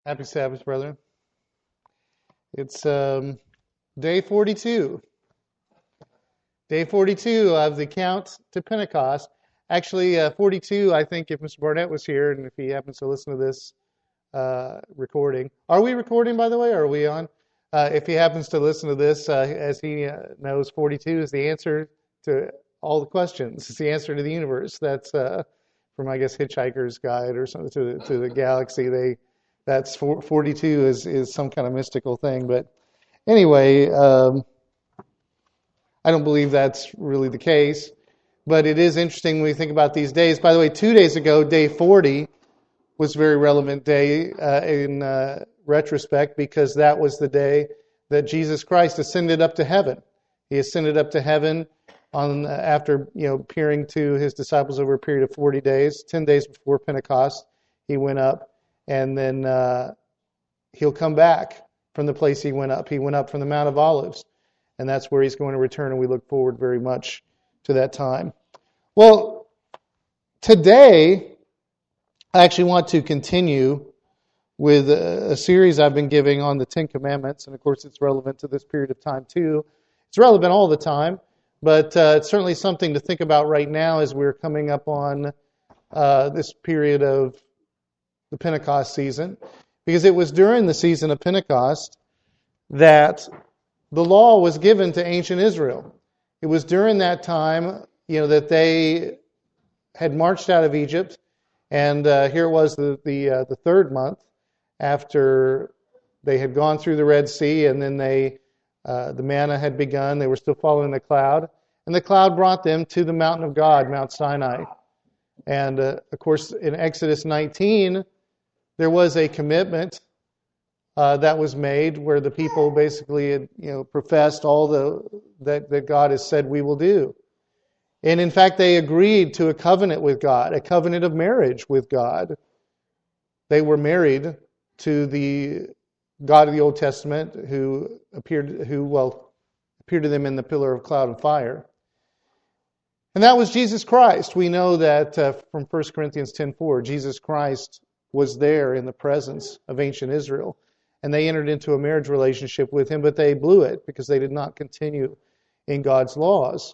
Happy Sabbath, brother. It's day 42. Day 42 of the count to Pentecost. Actually, 42, I think, if Mr. Barnett was here and if he happens to listen to this recording. Are we recording, by the way, or are we on? If he happens to listen to this, as he knows, 42 is the answer to all the questions. It's the answer to the universe. That's from, I guess, Hitchhiker's Guide or something to the galaxy. That's 42 is some kind of mystical thing. But anyway, I don't believe that's really the case. But it is interesting when we think about these days. By the way, 2 days ago, day 40 was a very relevant day in retrospect, because that was the day that Jesus Christ ascended up to heaven. He ascended up to heaven after appearing to his disciples over a period of 40 days, 10 days before Pentecost. He went up, and then he'll come back from the place he went up. He went up from the Mount of Olives, and that's where he's going to return, and we look forward very much to that time. Well, today I actually want to continue with a series I've been giving on the Ten Commandments, and of course it's relevant to this period of time too. It's relevant all the time, but it's certainly something to think about right now as we're coming up on this period of the Pentecost season, because it was during the season of Pentecost that the law was given to ancient Israel. It was during that time, that they had marched out of Egypt, and here it was the third month after they had gone through the Red Sea, and then the manna had begun. They were still following the cloud, and the cloud brought them to the mountain of God, Mount Sinai. And of course, in Exodus 19, there was a commitment that was made where the people basically had, professed all that God has said we will do. And in fact, they agreed to a covenant with God, a covenant of marriage with God. They were married to the God of the Old Testament, who appeared to them in the pillar of cloud and fire. And that was Jesus Christ. We know that from 1 Corinthians 10:4, Jesus Christ was there in the presence of ancient Israel. And they entered into a marriage relationship with him, but they blew it because they did not continue in God's laws.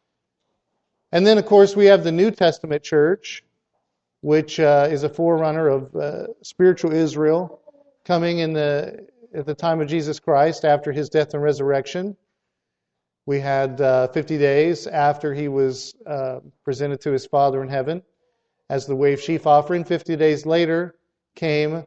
And then, of course, we have the New Testament church, which is a forerunner of spiritual Israel, coming at the time of Jesus Christ after his death and resurrection. We had 50 days after he was presented to his Father in heaven as the wave sheaf offering. 50 days later came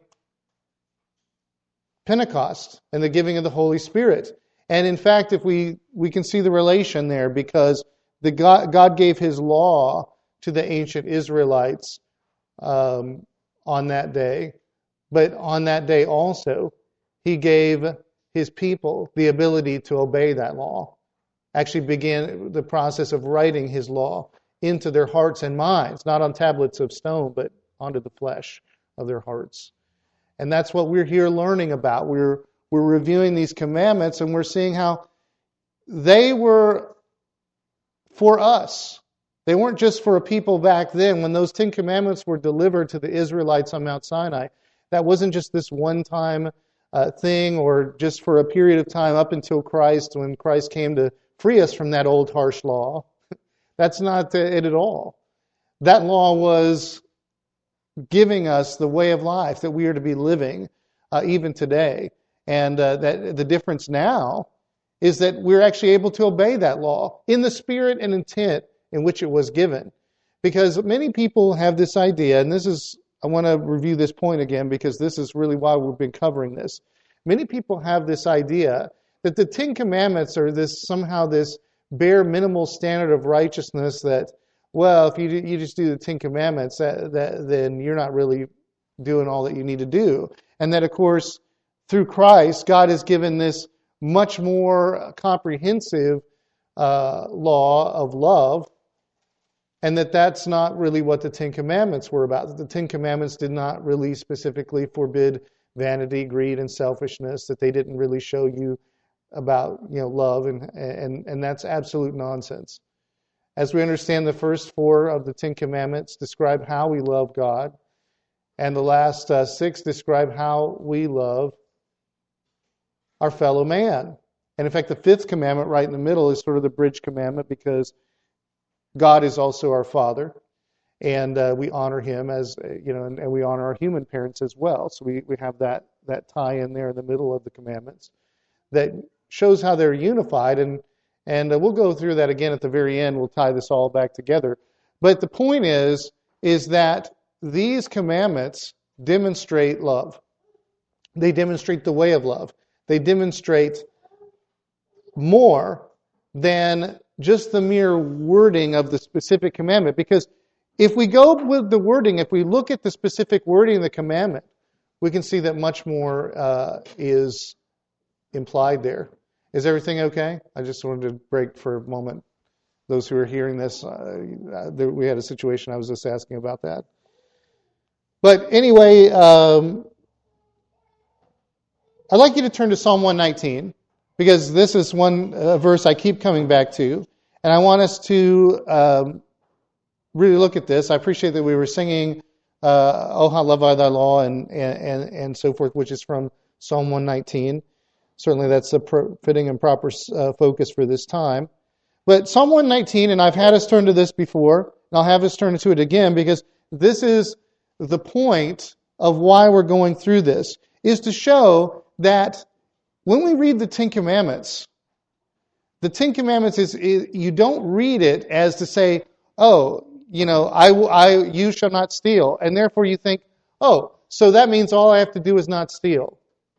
Pentecost and the giving of the Holy Spirit. And in fact, if we can see the relation there, because God gave his law to the ancient Israelites on that day, but on that day also, he gave his people the ability to obey that law. Actually began the process of writing his law into their hearts and minds, not on tablets of stone, but onto the flesh of their hearts. And that's what we're here learning about. We're reviewing these commandments, and we're seeing how they were for us. They weren't just for a people back then. When those 10 commandments were delivered to the Israelites on Mount Sinai, that wasn't just this one-time thing or just for a period of time up until Christ, when Christ came to free us from that old harsh law. That's not it at all. That law was giving us the way of life that we are to be living even today. And that the difference now is that we're actually able to obey that law in the spirit and intent in which it was given. Because many people have this idea, and I want to review this point again because this is really why we've been covering this. Many people have this idea that the Ten Commandments are somehow this bare minimal standard of righteousness that, well, if you just do the Ten Commandments, then you're not really doing all that you need to do. And that, of course, through Christ, God has given this much more comprehensive law of love, and that's not really what the Ten Commandments were about. The Ten Commandments did not really specifically forbid vanity, greed, and selfishness, that they didn't really show you about love, and that's absolute nonsense. As we understand, the first 4 of the Ten Commandments describe how we love God, And the last 6 describe how we love our fellow man. And in fact, the 5th commandment right in the middle is sort of the bridge commandment because God is also our Father. And we honor Him as, and we honor our human parents as well. So we have that tie in there in the middle of the commandments that shows how they're unified. And we'll go through that again at the very end. We'll tie this all back together. But the point is that these commandments demonstrate love. They demonstrate the way of love. They demonstrate more than just the mere wording of the specific commandment. Because if we go with the wording, if we look at the specific wording of the commandment, we can see that much more is implied there. Is everything okay? I just wanted to break for a moment. Those who are hearing this, we had a situation I was just asking about that. But anyway, I'd like you to turn to Psalm 119, because this is one verse I keep coming back to, and I want us to really look at this. I appreciate that we were singing "Oh How Love I Thy Law" and so forth, which is from Psalm 119. Certainly, that's a fitting and proper focus for this time. But Psalm 119, and I've had us turn to this before, and I'll have us turn to it again, because this is the point of why we're going through this, is to show that when we read the Ten Commandments, the Ten Commandments you don't read it as to say, oh, you shall not steal, and therefore you think, oh, so that means all I have to do is not steal.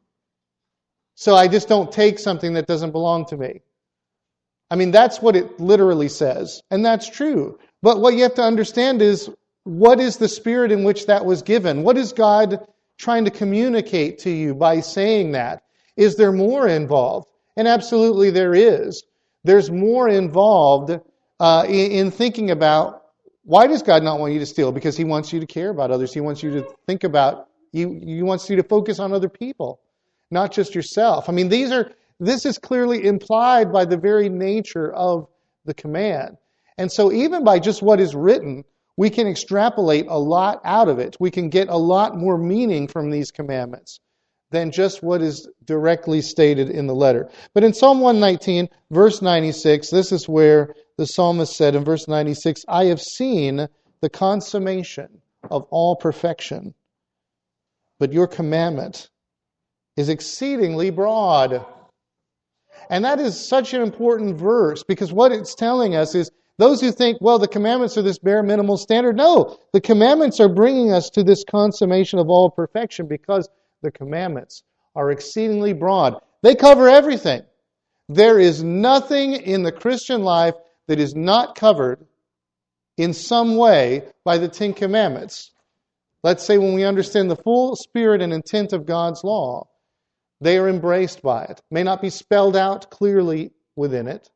So I just don't take something that doesn't belong to me. I mean, that's what it literally says, and that's true. But what you have to understand is, what is the spirit in which that was given? What is God trying to communicate to you by saying that? Is there more involved? And absolutely there is. There's more involved in thinking about, why does God not want you to steal? Because He wants you to care about others. He wants you to think about, He wants you to focus on other people, not just yourself. I mean, this is clearly implied by the very nature of the command. And so even by just what is written, we can extrapolate a lot out of it. We can get a lot more meaning from these commandments than just what is directly stated in the letter. But in Psalm 119, verse 96, this is where the psalmist said in verse 96, I have seen the consummation of all perfection, but your commandment is exceedingly broad. And that is such an important verse, because what it's telling us is, those who think, well, the commandments are this bare minimal standard. No, the commandments are bringing us to this consummation of all perfection, because the commandments are exceedingly broad. They cover everything. There is nothing in the Christian life that is not covered in some way by the Ten Commandments. Let's say when we understand the full spirit and intent of God's law, they are embraced by it. May not be spelled out clearly within it,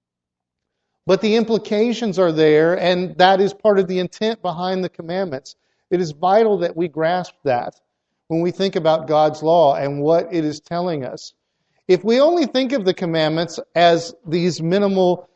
but the implications are there, and that is part of the intent behind the commandments. It is vital that we grasp that when we think about God's law and what it is telling us. If we only think of the commandments as these minimal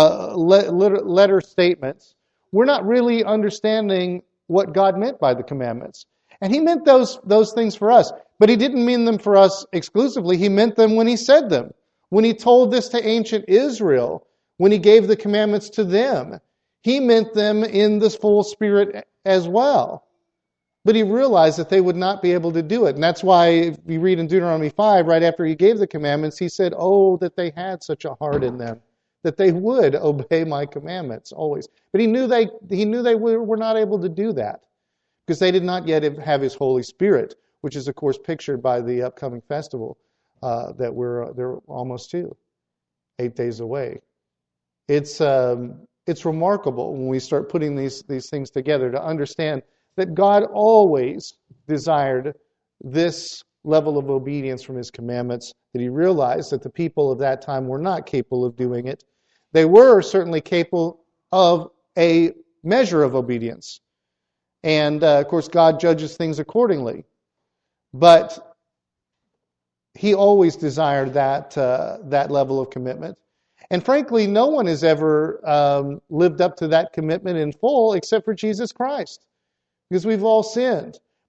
letter statements, we're not really understanding what God meant by the commandments. And He meant those things for us, but He didn't mean them for us exclusively. He meant them when He said them. When He told this to ancient Israel, when He gave the commandments to them, He meant them in this full spirit as well. But He realized that they would not be able to do it. And that's why, if you read in Deuteronomy 5, right after He gave the commandments, He said, oh, that they had such a heart in them, that they would obey My commandments always. But He knew they were not able to do that, because they did not yet have His Holy Spirit, which is, of course, pictured by the upcoming festival that they're almost to, 8 days away. It's remarkable when we start putting these things together to understand that God always desired this level of obedience from His commandments, that He realized that the people of that time were not capable of doing it. They were certainly capable of a measure of obedience. And, of course, God judges things accordingly. But He always desired that level of commitment. And frankly, no one has ever lived up to that commitment in full except for Jesus Christ, because we've all sinned.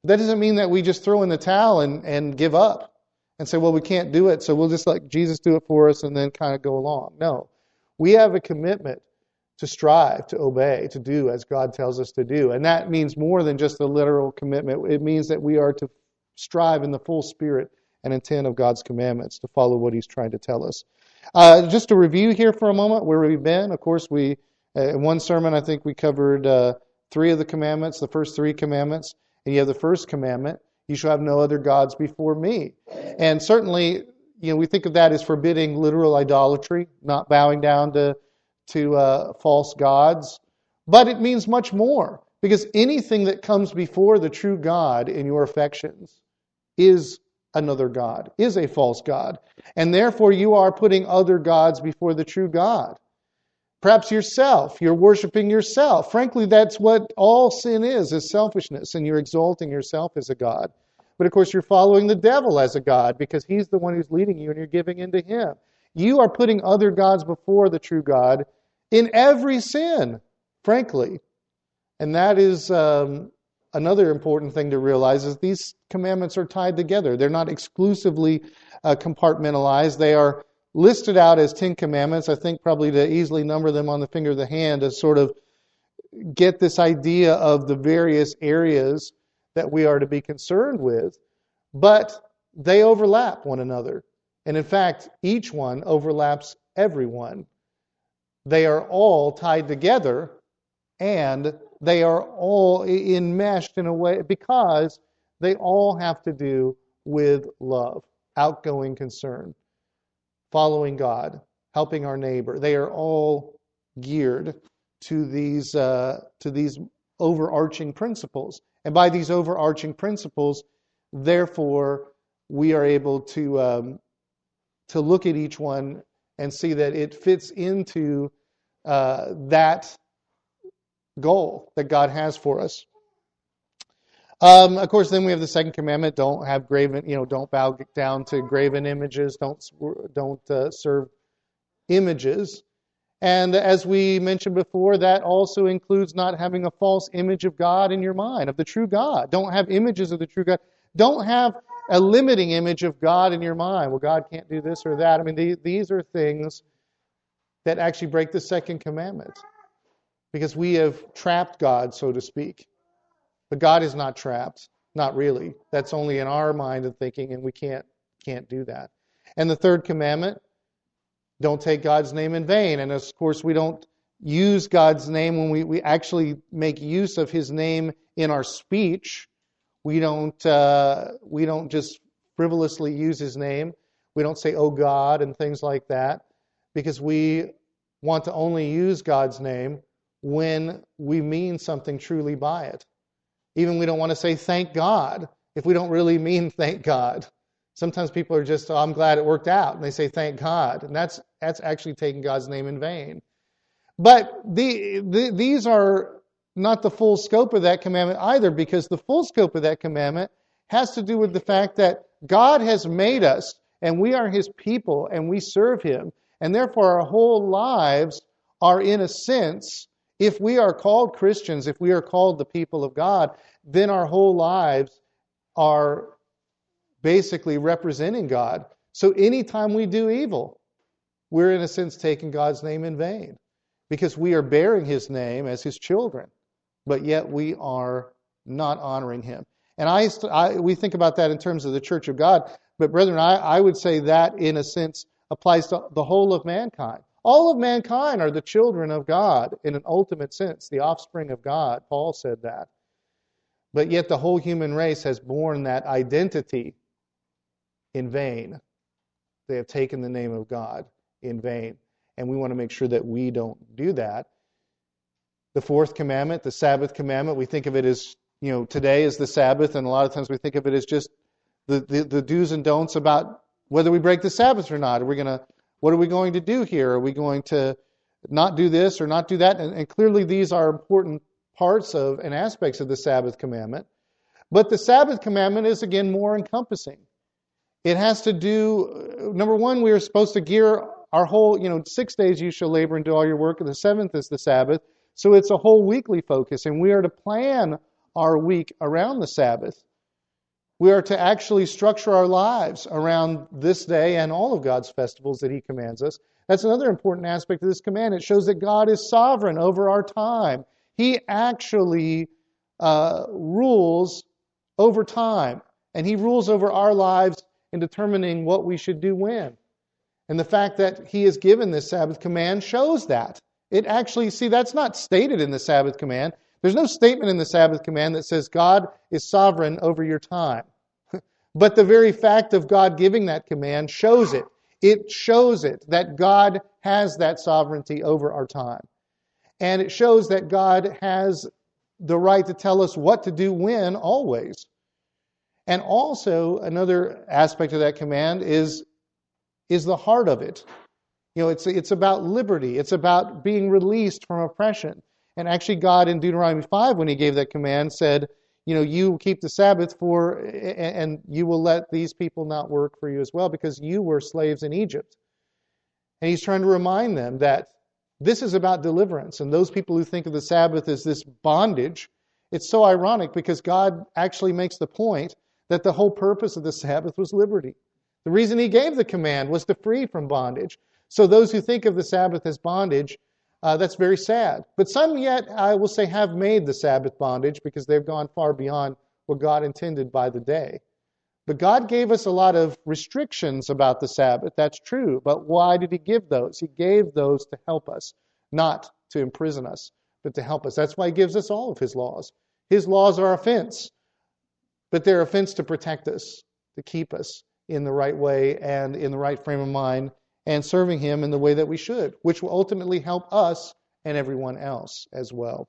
But that doesn't mean that we just throw in the towel and give up and say, well, we can't do it, so we'll just let Jesus do it for us and then kind of go along. No. We have a commitment to strive, to obey, to do as God tells us to do. And that means more than just a literal commitment. It means that we are to strive in the full spirit and intent of God's commandments to follow what He's trying to tell us. Just to review here for a moment where we've been. Of course, in one sermon, I think we covered 3 of the commandments, the first 3 commandments. And you have the first commandment, you shall have no other gods before me. And certainly, we think of that as forbidding literal idolatry, not bowing down to false gods. But it means much more, because anything that comes before the true God in your affections is another god, is a false god. And therefore you are putting other gods before the true God. Perhaps yourself, you're worshiping yourself. Frankly, that's what all sin is selfishness, and you're exalting yourself as a god. But of course you're following the devil as a god, because he's the one who's leading you and you're giving in to him. You are putting other gods before the true God in every sin, frankly. And that is another important thing to realize, is these commandments are tied together. They're not exclusively compartmentalized. They are listed out as 10 commandments. I think probably to easily number them on the finger of the hand to sort of get this idea of the various areas that we are to be concerned with. But they overlap one another. And in fact, each one overlaps everyone. They are all tied together, and they are all enmeshed in a way because they all have to do with love, outgoing concern, following God, helping our neighbor. They are all geared to these overarching principles. And by these overarching principles, therefore, we are able to look at each one and see that it fits into that goal that God has for us. Of course, then we have the second commandment: don't have graven, don't bow down to graven images, don't serve images. And as we mentioned before, that also includes not having a false image of God in your mind, of the true God. Don't have images of the true God. Don't have a limiting image of God in your mind. Well, God can't do this or that. I mean, these are things that actually break the second commandment, because we have trapped God, so to speak. But God is not trapped, not really. That's only in our mind and thinking, and we can't do that. And the third commandment: don't take God's name in vain. And of course, we don't use God's name when we actually make use of His name in our speech. We don't just frivolously use His name. We don't say, "Oh God," and things like that, because we want to only use God's name when we mean something truly by it. Even we don't want to say "thank God" if we don't really mean "thank God." Sometimes people are just, "Oh, I'm glad it worked out," and they say "thank God," and that's actually taking God's name in vain. But these are not the full scope of that commandment either, because the full scope of that commandment has to do with the fact that God has made us, and we are His people, and we serve Him, and therefore our whole lives are, in a sense, if we are called Christians, if we are called the people of God, then our whole lives are basically representing God. So anytime we do evil, we're in a sense taking God's name in vain, because we are bearing His name as His children, but yet we are not honoring Him. And we think about that in terms of the church of God, but brethren, I would say that in a sense applies to the whole of mankind. All of mankind are the children of God in an ultimate sense, the offspring of God. Paul said that. But yet the whole human race has borne that identity in vain. They have taken the name of God in vain. And we want to make sure that we don't do that. The fourth commandment, the Sabbath commandment, we think of it as, today is the Sabbath, and a lot of times we think of it as just the do's and don'ts about whether we break the Sabbath or not. What are we going to do here? Are we going to not do this or not do that? And clearly these are important parts of and aspects of the Sabbath commandment. But the Sabbath commandment is, again, more encompassing. It has to do, number one, we are supposed to gear our whole, 6 days you shall labor and do all your work, and the seventh is the Sabbath. So it's a whole weekly focus, and we are to plan our week around the Sabbath. We are to actually structure our lives around this day and all of God's festivals that He commands us. That's another important aspect of this command. It shows that God is sovereign over our time. He actually rules over time, and He rules over our lives in determining what we should do when. And the fact that He has given this Sabbath command shows that. It actually, see, that's not stated in the Sabbath command. There's no statement in the Sabbath command that says God is sovereign over your time. But the very fact of God giving that command shows it. It shows it that God has that sovereignty over our time. And it shows that God has the right to tell us what to do when, always. And also, another aspect of that command is the heart of it. You know, it's about liberty. It's about being released from oppression. And actually, God in Deuteronomy 5, when He gave that command, said, you know, you keep the Sabbath and you will let these people not work for you as well, because you were slaves in Egypt. And He's trying to remind them that this is about deliverance. And those people who think of the Sabbath as this bondage, it's so ironic because God actually makes the point that the whole purpose of the Sabbath was liberty. The reason He gave the command was to free from bondage. So those who think of the Sabbath as bondage, that's very sad. But some yet, I will say, have made the Sabbath bondage because they've gone far beyond what God intended by the day. But God gave us a lot of restrictions about the Sabbath. That's true. But why did He give those? He gave those to help us, not to imprison us, but to help us. That's why He gives us all of His laws. His laws are offense, but they're offense to protect us, to keep us in the right way and in the right frame of mind, and serving Him in the way that we should, which will ultimately help us and everyone else as well.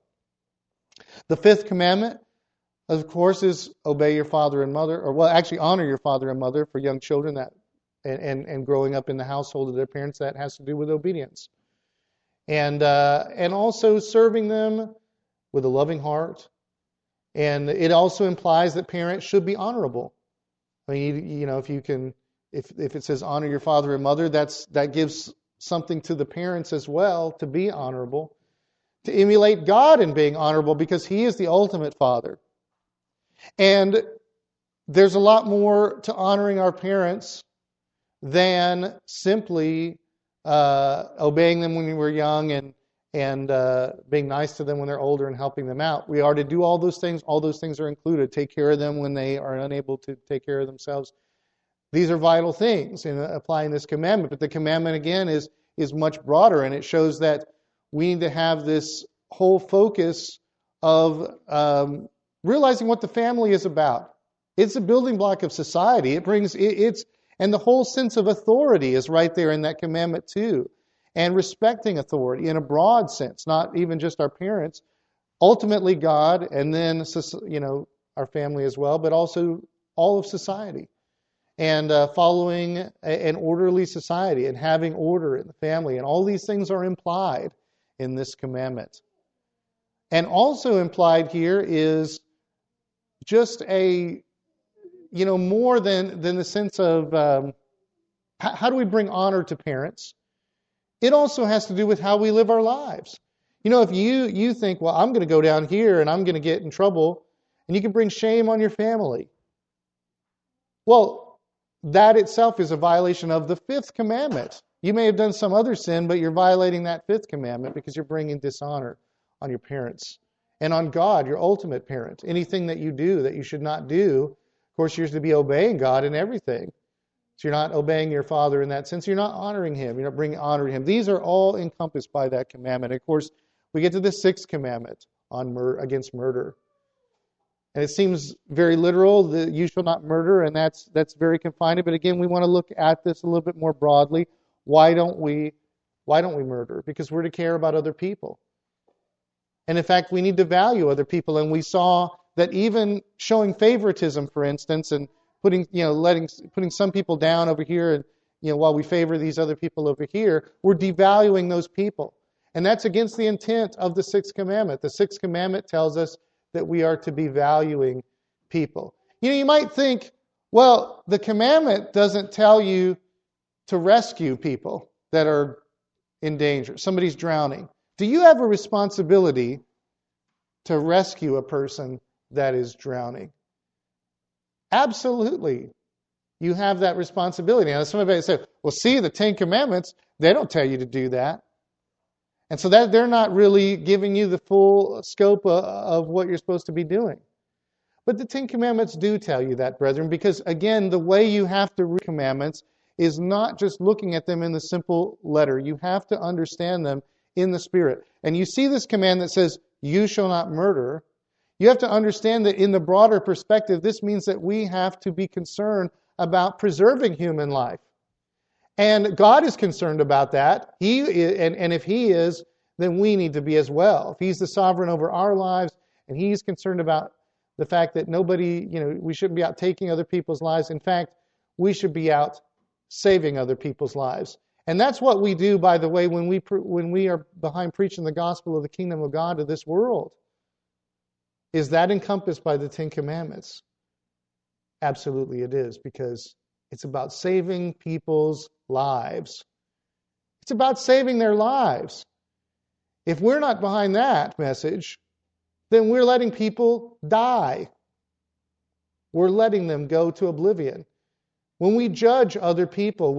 The fifth commandment, of course, is obey your father and mother, or actually honor your father and mother for young children that and growing up in the household of their parents. That has to do with obedience. And also serving them with a loving heart. And it also implies that parents should be honorable. I mean, you know, if it says honor your father and mother, that gives something to the parents as well to be honorable, to emulate God in being honorable because He is the ultimate Father. And there's a lot more to honoring our parents than simply obeying them when we were young and being nice to them when they're older and helping them out. We are to do all those things. All those things are included. Take care of them when they are unable to take care of themselves. These are vital things in applying this commandment. But the commandment, again, is much broader, and it shows that we need to have this whole focus of realizing what the family is about. It's a building block of society. And the whole sense of authority is right there in that commandment too. And respecting authority in a broad sense, not even just our parents, ultimately God, and then, you know, our family as well, but also all of society. And following an orderly society and having order in the family. And all these things are implied in this commandment. And also implied here is just more than the sense of how do we bring honor to parents? It also has to do with how we live our lives. You know, if you think, well, I'm going to go down here and I'm going to get in trouble, and you can bring shame on your family. Well, that itself is a violation of the fifth commandment. You may have done some other sin, but you're violating that fifth commandment because you're bringing dishonor on your parents and on God, your ultimate parent. Anything that you do that you should not do, of course, you're to be obeying God in everything. So you're not obeying your father in that sense. You're not honoring Him. You're not bringing honor to Him. These are all encompassed by that commandment. Of course, we get to the sixth commandment against murder. And it seems very literal, that you shall not murder, and that's very confined. But again, we want to look at this a little bit more broadly. Why don't we murder? Because we're to care about other people. And in fact, we need to value other people. And we saw that even showing favoritism, for instance, and putting some people down over here, and while we favor these other people over here, we're devaluing those people. And that's against the intent of the sixth commandment. The sixth commandment tells us that we are to be valuing people. You might think, well, the commandment doesn't tell you to rescue people that are in danger. Somebody's drowning. Do you have a responsibility to rescue a person that is drowning? Absolutely. You have that responsibility. Now, somebody said, well, see, the Ten Commandments, they don't tell you to do that. And so that they're not really giving you the full scope of what you're supposed to be doing. But the Ten Commandments do tell you that, brethren, because, again, the way you have to read commandments is not just looking at them in the simple letter. You have to understand them in the Spirit. And you see this command that says, you shall not murder. You have to understand that in the broader perspective, this means that we have to be concerned about preserving human life. And God is concerned about that. And if He is, then we need to be as well. If He's the sovereign over our lives, and He's concerned about the fact that we shouldn't be out taking other people's lives. In fact, we should be out saving other people's lives. And that's what we do, by the way, when we are behind preaching the gospel of the kingdom of God to this world. Is that encompassed by the Ten Commandments? Absolutely it is, because it's about saving people's lives. It's about saving their lives. If we're not behind that message, then we're letting people die. We're letting them go to oblivion. When we judge other people,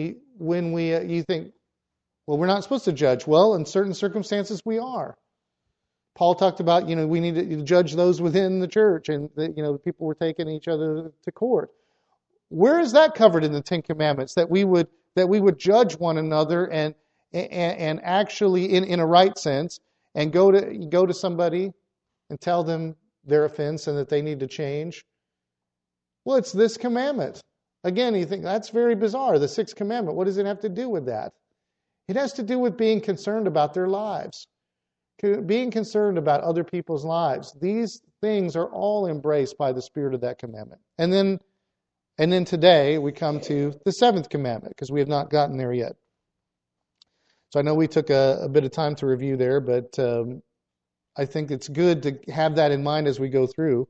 you think, well, we're not supposed to judge. Well, in certain circumstances we are. Paul talked about, we need to judge those within the church, and the people were taking each other to court. Where is that covered in the Ten Commandments? That we would judge one another and actually, in a right sense, and go to somebody and tell them their offense and that they need to change. Well, it's this commandment. Again, you think that's very bizarre. The Sixth Commandment. What does it have to do with that? It has to do with being concerned about their lives. Being concerned about other people's lives. These things are all embraced by the spirit of that commandment. And then today we come to the seventh commandment, because we have not gotten there yet. So I know we took a bit of time to review there, but I think it's good to have that in mind as we go through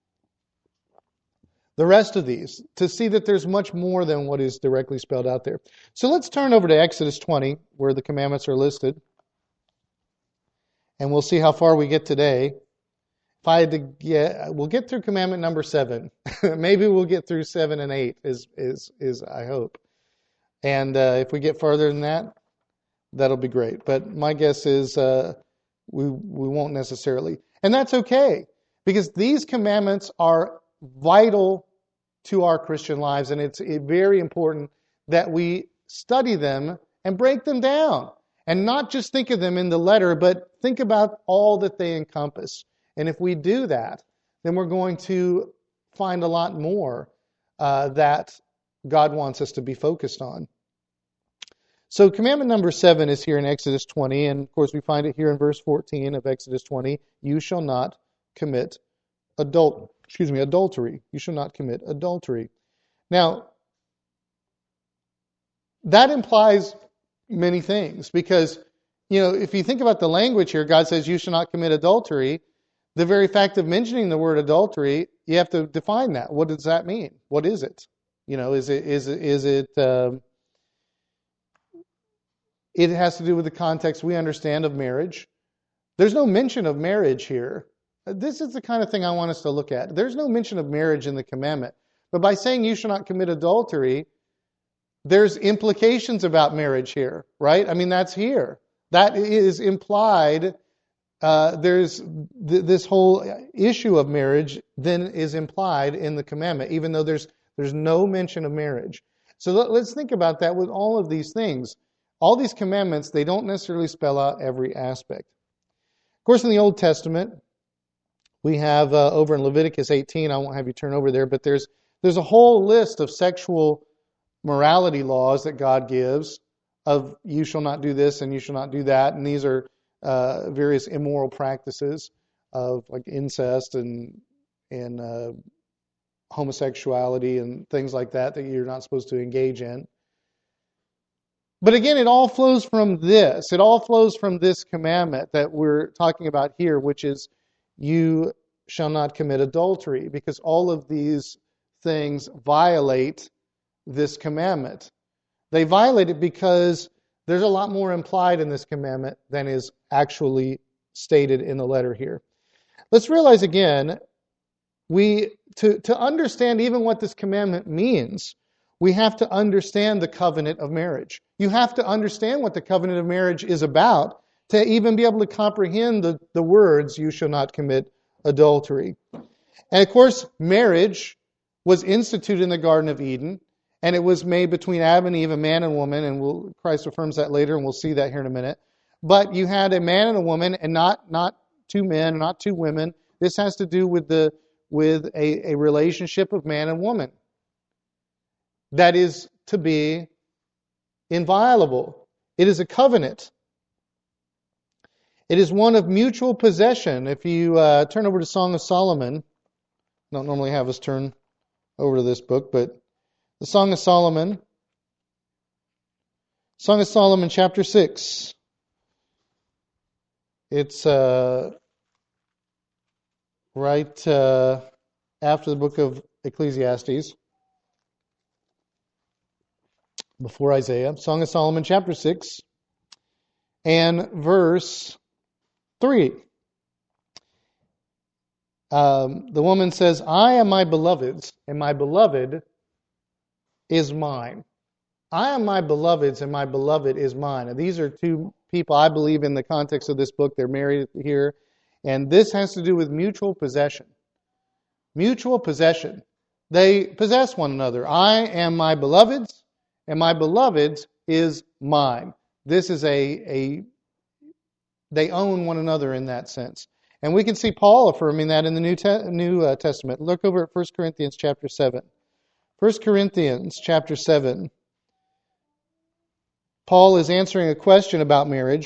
the rest of these, to see that there's much more than what is directly spelled out there. So let's turn over to Exodus 20, where the commandments are listed. And we'll see how far we get today. If I had to we'll get through commandment number 7. Maybe we'll get through 7 and 8, is I hope. And if we get farther than that, that'll be great. But my guess is we won't necessarily. And that's okay, because these commandments are vital to our Christian lives, and it's very important that we study them and break them down. And not just think of them in the letter, but think about all that they encompass. And if we do that, then we're going to find a lot more that God wants us to be focused on. So commandment number 7 is here in Exodus 20, and of course we find it here in verse 14 of Exodus 20. You shall not commit adultery. You shall not commit adultery. Now, that implies many things, because, if you think about the language here, God says you shall not commit adultery. The very fact of mentioning the word adultery, you have to define that. What does that mean? What is it? It has to do with the context we understand of marriage. There's no mention of marriage here. This is the kind of thing I want us to look at. There's no mention of marriage in the commandment. But by saying you shall not commit adultery, there's implications about marriage here, right? I mean, that's here. That is implied. There's this whole issue of marriage then is implied in the commandment, even though there's no mention of marriage. So let's think about that with all of these things. All these commandments, they don't necessarily spell out every aspect. Of course, in the Old Testament, we have over in Leviticus 18, I won't have you turn over there, but there's a whole list of sexual morality laws that God gives of you shall not do this and you shall not do that. And these are various immoral practices of like incest and homosexuality and things like that you're not supposed to engage in. But again, it all flows from this. It all flows from this commandment that we're talking about here, which is you shall not commit adultery, because all of these things violate this commandment. They violate it because there's a lot more implied in this commandment than is actually stated in the letter here. Let's realize again to understand even what this commandment means, we have to understand the covenant of marriage. You have to understand what the covenant of marriage is about to even be able to comprehend the words, you shall not commit adultery. And of course, marriage was instituted in the Garden of Eden, and it was made between Adam and Eve, a man and woman, and Christ affirms that later, and we'll see that here in a minute. But you had a man and a woman, and not two men, not two women. This has to do with a relationship of man and woman that is to be inviolable. It is a covenant. It is one of mutual possession. If you turn over to Song of Solomon, I don't normally have us turn over to this book, but the Song of Solomon chapter 6. It's right after the book of Ecclesiastes, before Isaiah. Song of Solomon chapter 6 and verse 3. The woman says, I am my beloved's, and my beloved is mine. I am my beloved's, and my beloved is mine. And these are two people, I believe, in the context of this book. They're married here. And this has to do with mutual possession. Mutual possession. They possess one another. I am my beloved's, and my beloved's is mine. This is they own one another in that sense. And we can see Paul affirming that in the New Testament. Look over at 1 Corinthians chapter 7. 1 Corinthians chapter 7. Paul is answering a question about marriage,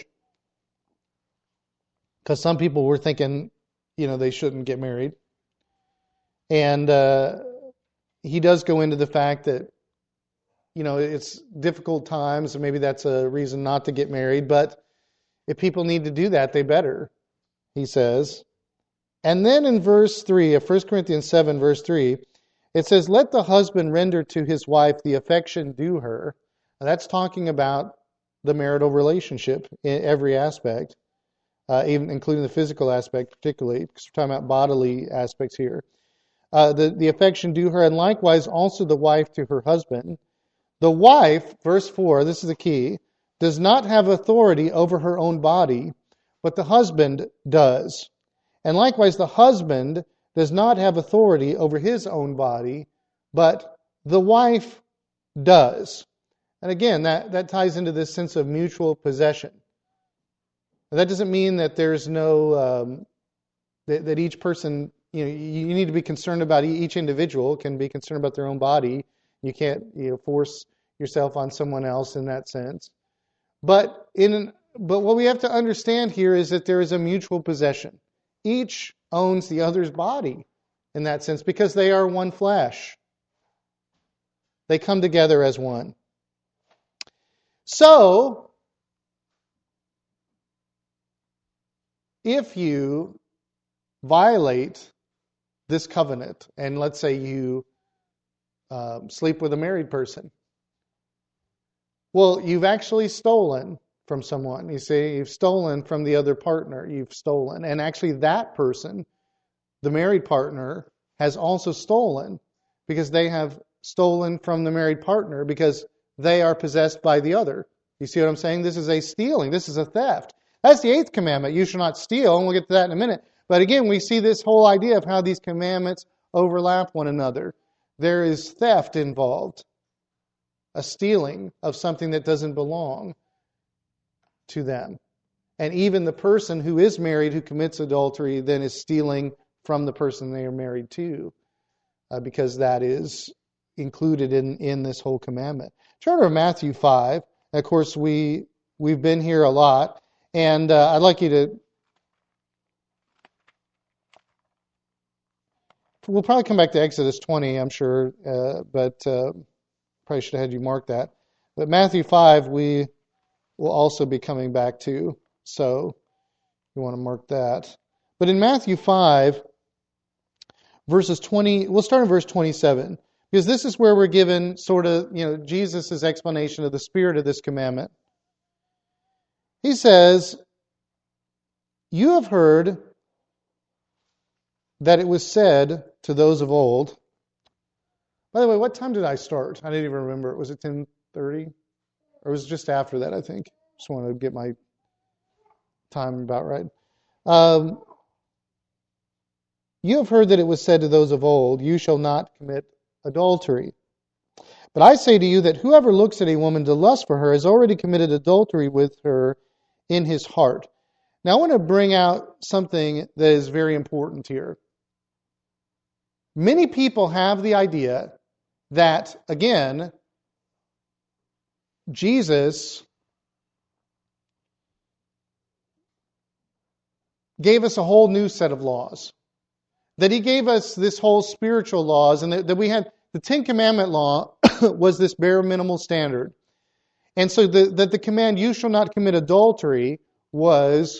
because some people were thinking, they shouldn't get married. And he does go into the fact that, it's difficult times, and maybe that's a reason not to get married, but if people need to do that, they better, he says. And then in verse 3 of 1 Corinthians 7, verse 3, it says, let the husband render to his wife the affection due her. And that's talking about the marital relationship in every aspect, even including the physical aspect particularly, because we're talking about bodily aspects here. The affection due her, and likewise also the wife to her husband. The wife, verse 4, this is the key, does not have authority over her own body, but the husband does. And likewise the husband does not have authority over his own body, but the wife does. And again, that ties into this sense of mutual possession. That doesn't mean that there's no, that each person, you need to be concerned about each individual, can be concerned about their own body. You can't force yourself on someone else in that sense. But what we have to understand here is that there is a mutual possession. Each owns the other's body in that sense because they are one flesh. They come together as one. So, if you violate this covenant, and let's say you sleep with a married person, well, you've actually stolen from someone. You see, you've stolen from the other partner. You've stolen. And actually that person, the married partner, has also stolen because they have stolen from the married partner because they are possessed by the other. You see what I'm saying? This is a stealing. This is a theft. That's the 8th commandment. You shall not steal, and we'll get to that in a minute. But again, we see this whole idea of how these commandments overlap one another. There is theft involved, a stealing of something that doesn't belong to them. And even the person who is married who commits adultery then is stealing from the person they are married to, because that is included in this whole commandment. Turn to Matthew 5. Of course, we've been here a lot, and I'd like you to. We'll probably come back to Exodus 20, I'm sure, but probably should have had you mark that. But Matthew 5, we will also be coming back to, so you want to mark that. But in Matthew 5, verses 20, we'll start in verse 27. Because this is where we're given sort of, Jesus' explanation of the spirit of this commandment. He says, you have heard that it was said to those of old. By the way, what time did I start? I didn't even remember. Was it 10:30? Or was it just after that, I think? Just want to get my time about right. You have heard that it was said to those of old, you shall not commit adultery. But I say to you that whoever looks at a woman to lust for her has already committed adultery with her in his heart. Now I want to bring out something that is very important here. Many people have the idea that, again, Jesus gave us a whole new set of laws. That he gave us this whole spiritual laws, and that we had the Ten Commandment law was this bare minimal standard. And so that the command, you shall not commit adultery, was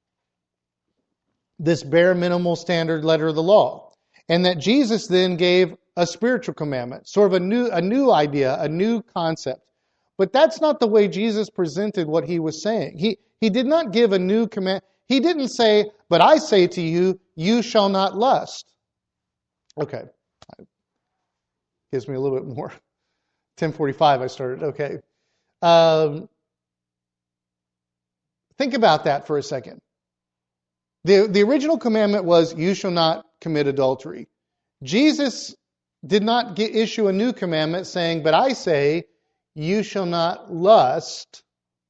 this bare minimal standard letter of the law. And that Jesus then gave a spiritual commandment, sort of a new idea, a new concept. But that's not the way Jesus presented what he was saying. He did not give a new command. He didn't say, but I say to you, you shall not lust. Okay. Gives me a little bit more. 10:45 I started. Okay. Think about that for a second. The original commandment was, you shall not commit adultery. Jesus did not issue a new commandment saying, but I say, you shall not lust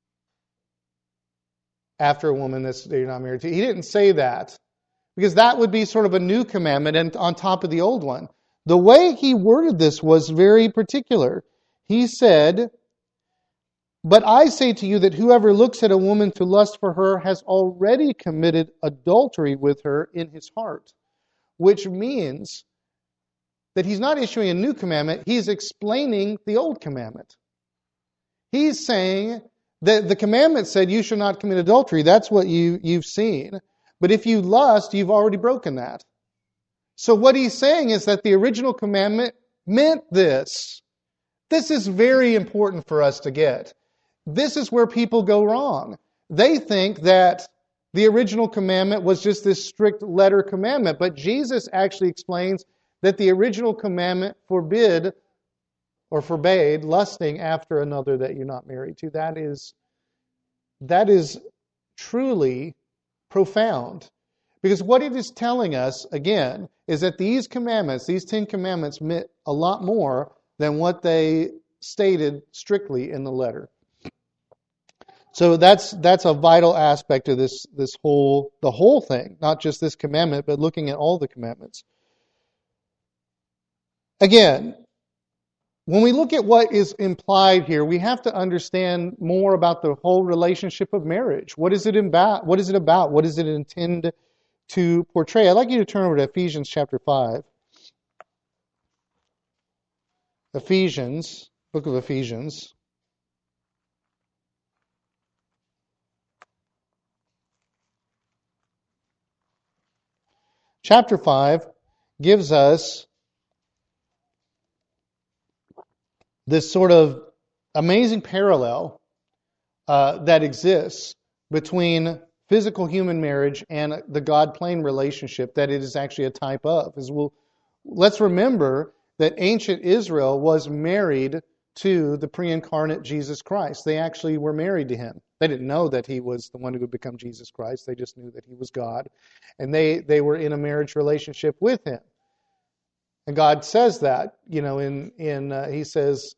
after a woman that you're not married to. He didn't say that, because that would be sort of a new commandment and on top of the old one. The way he worded this was very particular. He said, but I say to you that whoever looks at a woman to lust for her has already committed adultery with her in his heart. Which means that he's not issuing a new commandment, he's explaining the old commandment. He's saying that the commandment said you shall not commit adultery. That's what you've seen. But if you lust, you've already broken that. So what he's saying is that the original commandment meant this. This is very important for us to get. This is where people go wrong. They think that the original commandment was just this strict letter commandment, but Jesus actually explains that the original commandment forbade lusting after another that you're not married to. That is truly profound. Because what it is telling us, again, is that these commandments, these 10 commandments, meant a lot more than what they stated strictly in the letter. So that's a vital aspect of the whole thing, not just this commandment, but looking at all the commandments. Again, when we look at what is implied here, we have to understand more about the whole relationship of marriage. What is it about? What is it about? What does it intend to portray? I'd like you to turn over to Ephesians chapter 5. Ephesians, book of Ephesians. Chapter 5 gives us this sort of amazing parallel that exists between physical human marriage and the God-plane relationship that it is actually a type of. Let's remember that ancient Israel was married to the pre-incarnate Jesus Christ. They actually were married to him. They didn't know that he was the one who would become Jesus Christ. They just knew that he was God. And they were in a marriage relationship with him. And God says that, he says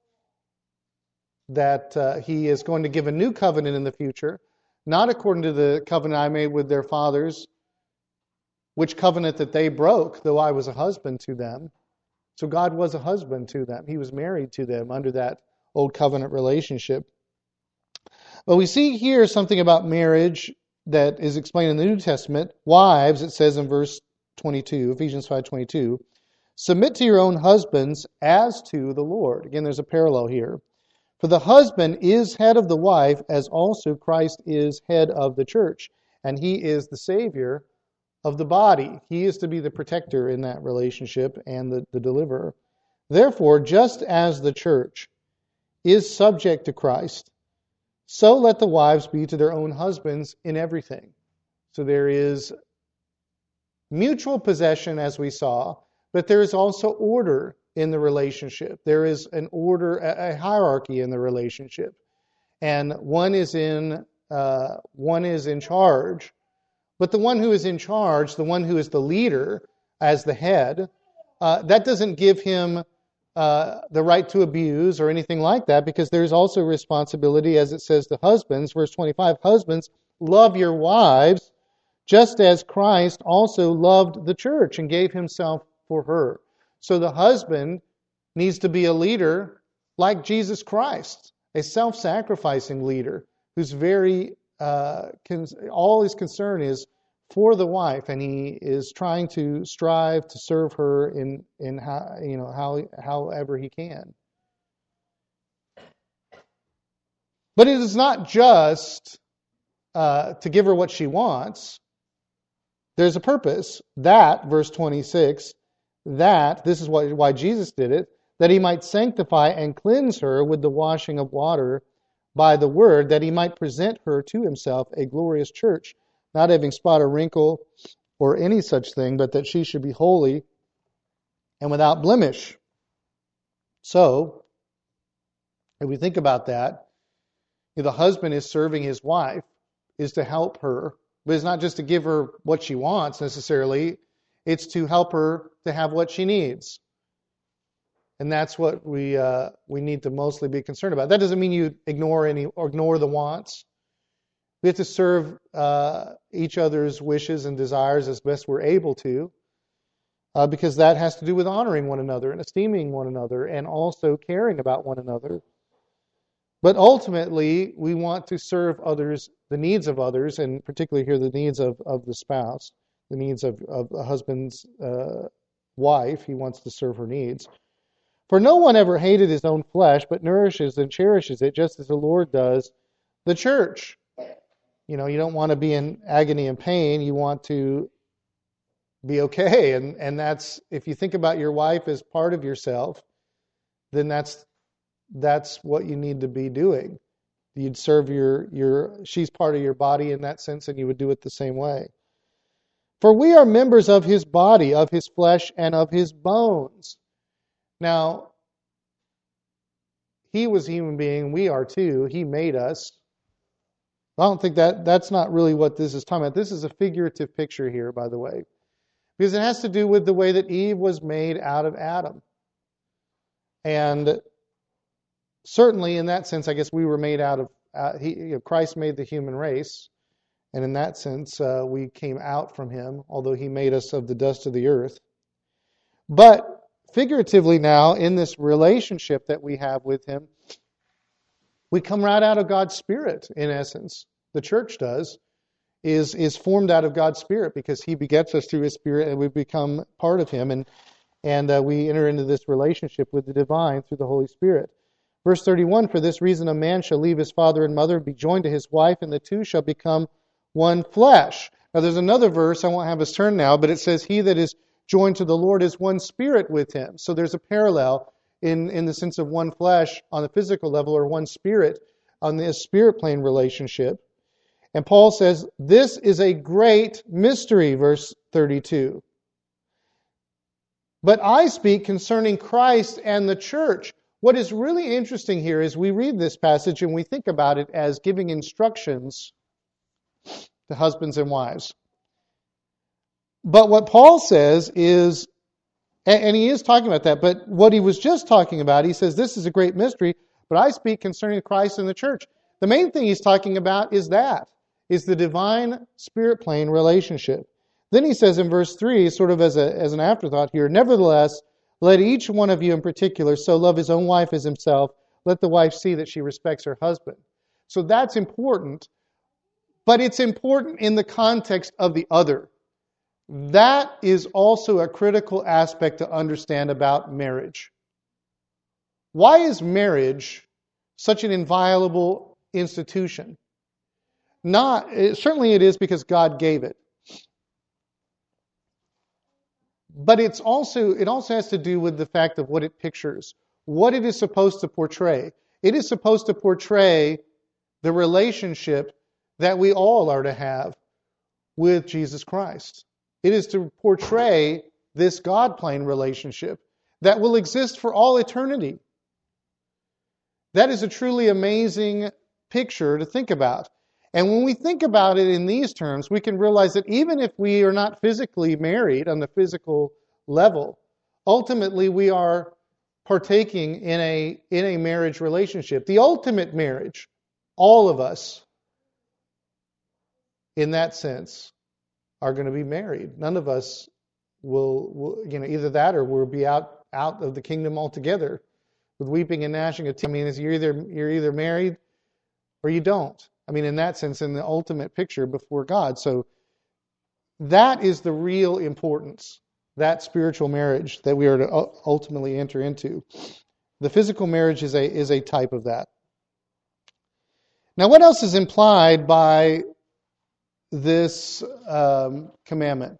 that he is going to give a new covenant in the future, not according to the covenant I made with their fathers, which covenant that they broke, though I was a husband to them. So God was a husband to them. He was married to them under that old covenant relationship. But we see here something about marriage that is explained in the New Testament. Wives, it says in verse 22, Ephesians 5:22, submit to your own husbands as to the Lord. Again, there's a parallel here. For the husband is head of the wife, as also Christ is head of the church, and he is the Savior of the body. He is to be the protector in that relationship and the deliverer. Therefore, just as the church is subject to Christ, so let the wives be to their own husbands in everything. So there is mutual possession, as we saw, but there is also order in the relationship. There is an order, a hierarchy in the relationship. And one is in charge. But the one who is in charge, the one who is the leader as the head, that doesn't give him the right to abuse or anything like that, because there's also responsibility, as it says to husbands, verse 25, husbands, love your wives, just as Christ also loved the church and gave himself for her. So the husband needs to be a leader like Jesus Christ, a self-sacrificing leader who's very, all his concern is for the wife, and he is trying to strive to serve her in how, however he can. But it is not just to give her what she wants. There's a purpose. That, verse 26, this is why Jesus did it, that he might sanctify and cleanse her with the washing of water by the word, that he might present her to himself a glorious church, not having spot or wrinkle or any such thing, but that she should be holy and without blemish. So, if we think about that, the husband is serving his wife, is to help her, but it's not just to give her what she wants necessarily, it's to help her to have what she needs. And that's what we need to mostly be concerned about. That doesn't mean you ignore the wants. We have to serve each other's wishes and desires as best we're able to, because that has to do with honoring one another and esteeming one another and also caring about one another. But ultimately, we want to serve others, the needs of others, and particularly here the needs of the spouse, the needs of a husband's wife. He wants to serve her needs. For no one ever hated his own flesh, but nourishes and cherishes it, just as the Lord does the church. You don't want to be in agony and pain. You want to be okay. And that's, if you think about your wife as part of yourself, then that's what you need to be doing. You'd serve she's part of your body in that sense, and you would do it the same way. For we are members of his body, of his flesh, and of his bones. Now, he was a human being, we are too. He made us. I don't think that's not really what this is talking about. This is a figurative picture here, by the way, because it has to do with the way that Eve was made out of Adam. And certainly in that sense, I guess we were made out of, Christ made the human race, and in that sense, we came out from him, although he made us of the dust of the earth. But figuratively now, in this relationship that we have with him, we come right out of God's Spirit, in essence. The church does, is formed out of God's Spirit, because he begets us through his Spirit, and we become part of him, and we enter into this relationship with the divine through the Holy Spirit. Verse 31, for this reason a man shall leave his father and mother and be joined to his wife, and the two shall become one flesh. Now there's another verse, I won't have us turn now, but it says, he that is joined to the Lord is one spirit with him. So there's a parallel in the sense of one flesh on the physical level, or one spirit on the spirit plane relationship. And Paul says, this is a great mystery, verse 32. But I speak concerning Christ and the church. What is really interesting here is we read this passage and we think about it as giving instructions to husbands and wives. But what Paul says is, and he is talking about that, but what he was just talking about, he says, this is a great mystery, but I speak concerning Christ and the church. The main thing he's talking about is the divine spirit plane relationship. Then he says in verse 3, sort of as an afterthought here, nevertheless, let each one of you in particular so love his own wife as himself. Let the wife see that she respects her husband. So that's important, but it's important in the context of the other. That is also a critical aspect to understand about marriage. Why is marriage such an inviolable institution? Certainly it is because God gave it. But it also has to do with the fact of what it pictures, what it is supposed to portray. It is supposed to portray the relationship that we all are to have with Jesus Christ. It is to portray this God-plane relationship that will exist for all eternity. That is a truly amazing picture to think about. And when we think about it in these terms, we can realize that even if we are not physically married on the physical level, ultimately we are partaking in a marriage relationship. The ultimate marriage, all of us, in that sense, are going to be married. None of us will either that or we'll be out of the kingdom altogether with weeping and gnashing of teeth. I mean, you're either married or you don't. I mean, in that sense, in the ultimate picture before God. So that is the real importance, that spiritual marriage that we are to ultimately enter into. The physical marriage is a type of that. Now, what else is implied by this commandment?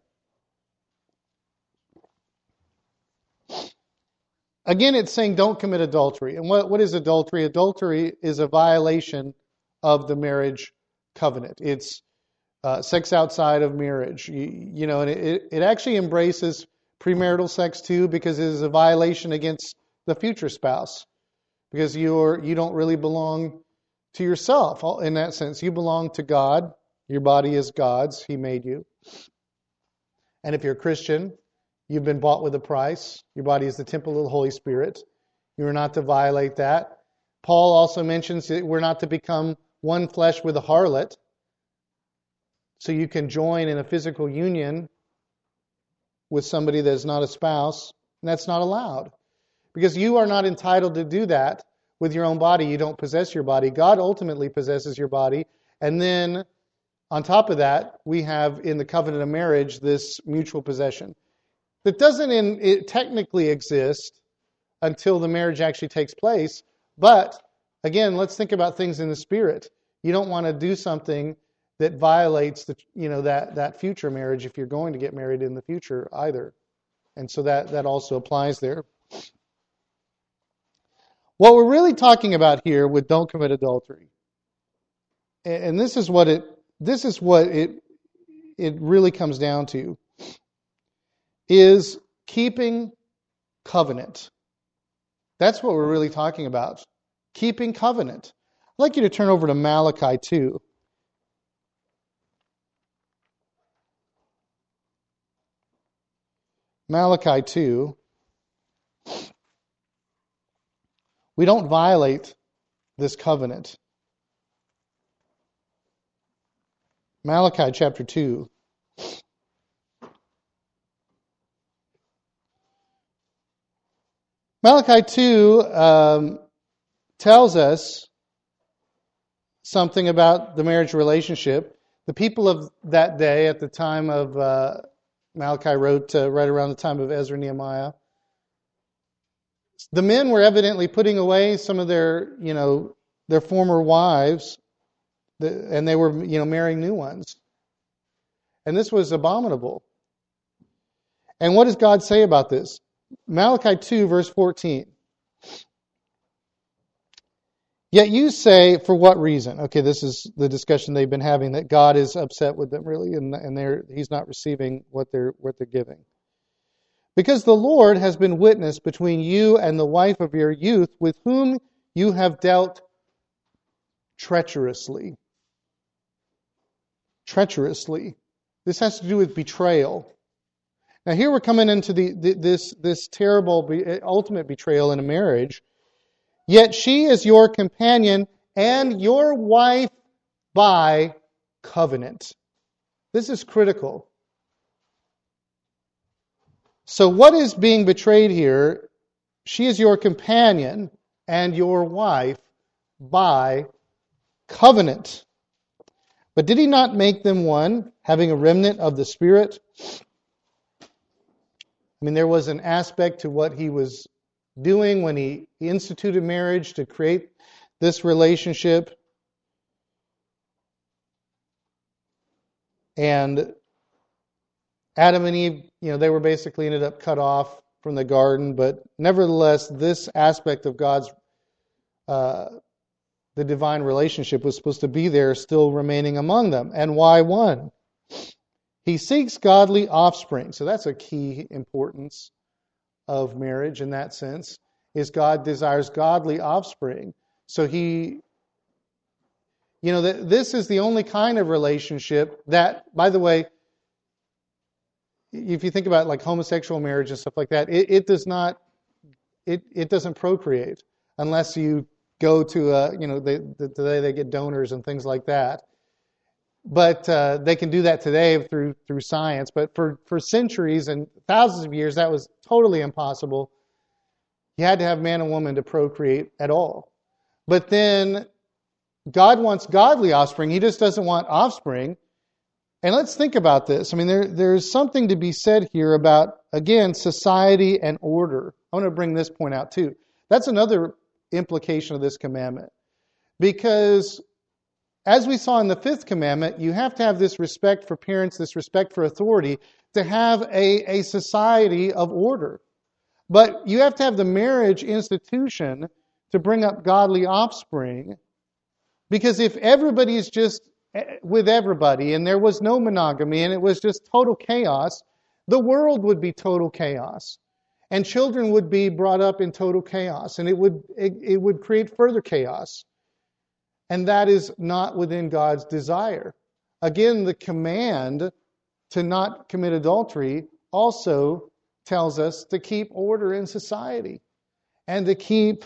Again, it's saying don't commit adultery. And what is adultery? Adultery is a violation of the marriage covenant. It's sex outside of marriage. And it actually embraces premarital sex too, because it is a violation against the future spouse. Because you don't really belong to yourself in that sense. You belong to God. Your body is God's. He made you. And if you're a Christian, you've been bought with a price. Your body is the temple of the Holy Spirit. You are not to violate that. Paul also mentions that we're not to become one flesh with a harlot. So you can join in a physical union with somebody that is not a spouse, and that's not allowed. Because you are not entitled to do that with your own body. You don't possess your body. God ultimately possesses your body. And then on top of that, we have in the covenant of marriage this mutual possession that doesn't technically exist until the marriage actually takes place. But again, let's think about things in the spirit. You don't want to do something that violates that future marriage if you're going to get married in the future either. And so that also applies there. What we're really talking about here with don't commit adultery, and this is what it really comes down to, is keeping covenant. That's what we're really talking about. Keeping covenant. I'd like you to turn over to Malachi 2. Malachi 2. We don't violate this covenant. Malachi chapter 2. Malachi 2 tells us something about the marriage relationship. The people of that day, at the time of Malachi wrote right around the time of Ezra and Nehemiah, the men were evidently putting away some of their former wives, and they were marrying new ones. And this was abominable. And what does God say about this? Malachi 2, verse 14. Yet you say, for what reason? Okay, this is the discussion they've been having, that God is upset with them, really, and He's not receiving what they're giving. Because the Lord has been witness between you and the wife of your youth, with whom you have dealt treacherously. Treacherously. This has to do with betrayal. Now here we're coming into this terrible, ultimate betrayal in a marriage. Yet she is your companion and your wife by covenant. This is critical. So what is being betrayed here? She is your companion and your wife by covenant. But did He not make them one, having a remnant of the Spirit? I mean, there was an aspect to what He was doing when He instituted marriage to create this relationship. And Adam and Eve, they were basically ended up cut off from the garden, but nevertheless, this aspect of God's, the divine relationship was supposed to be there, still remaining among them. And why one? He seeks godly offspring. So that's a key importance of marriage in that sense, is God desires godly offspring. So this is the only kind of relationship that, by the way, if you think about like homosexual marriage and stuff like that, it doesn't procreate unless you go to today they get donors and things like that. But they can do that today through science. But for centuries and thousands of years, that was totally impossible. You had to have man and woman to procreate at all. But then God wants godly offspring. He just doesn't want offspring. And let's think about this. I mean, there's something to be said here about, again, society and order. I want to bring this point out too. That's another implication of this commandment. Because as we saw in the fifth commandment, you have to have this respect for parents, this respect for authority, to have a society of order. But you have to have the marriage institution to bring up godly offspring. Because if everybody is just with everybody and there was no monogamy and it was just total chaos, the world would be total chaos. And children would be brought up in total chaos. And it would create further chaos. And that is not within God's desire. Again, the command to not commit adultery also tells us to keep order in society and to keep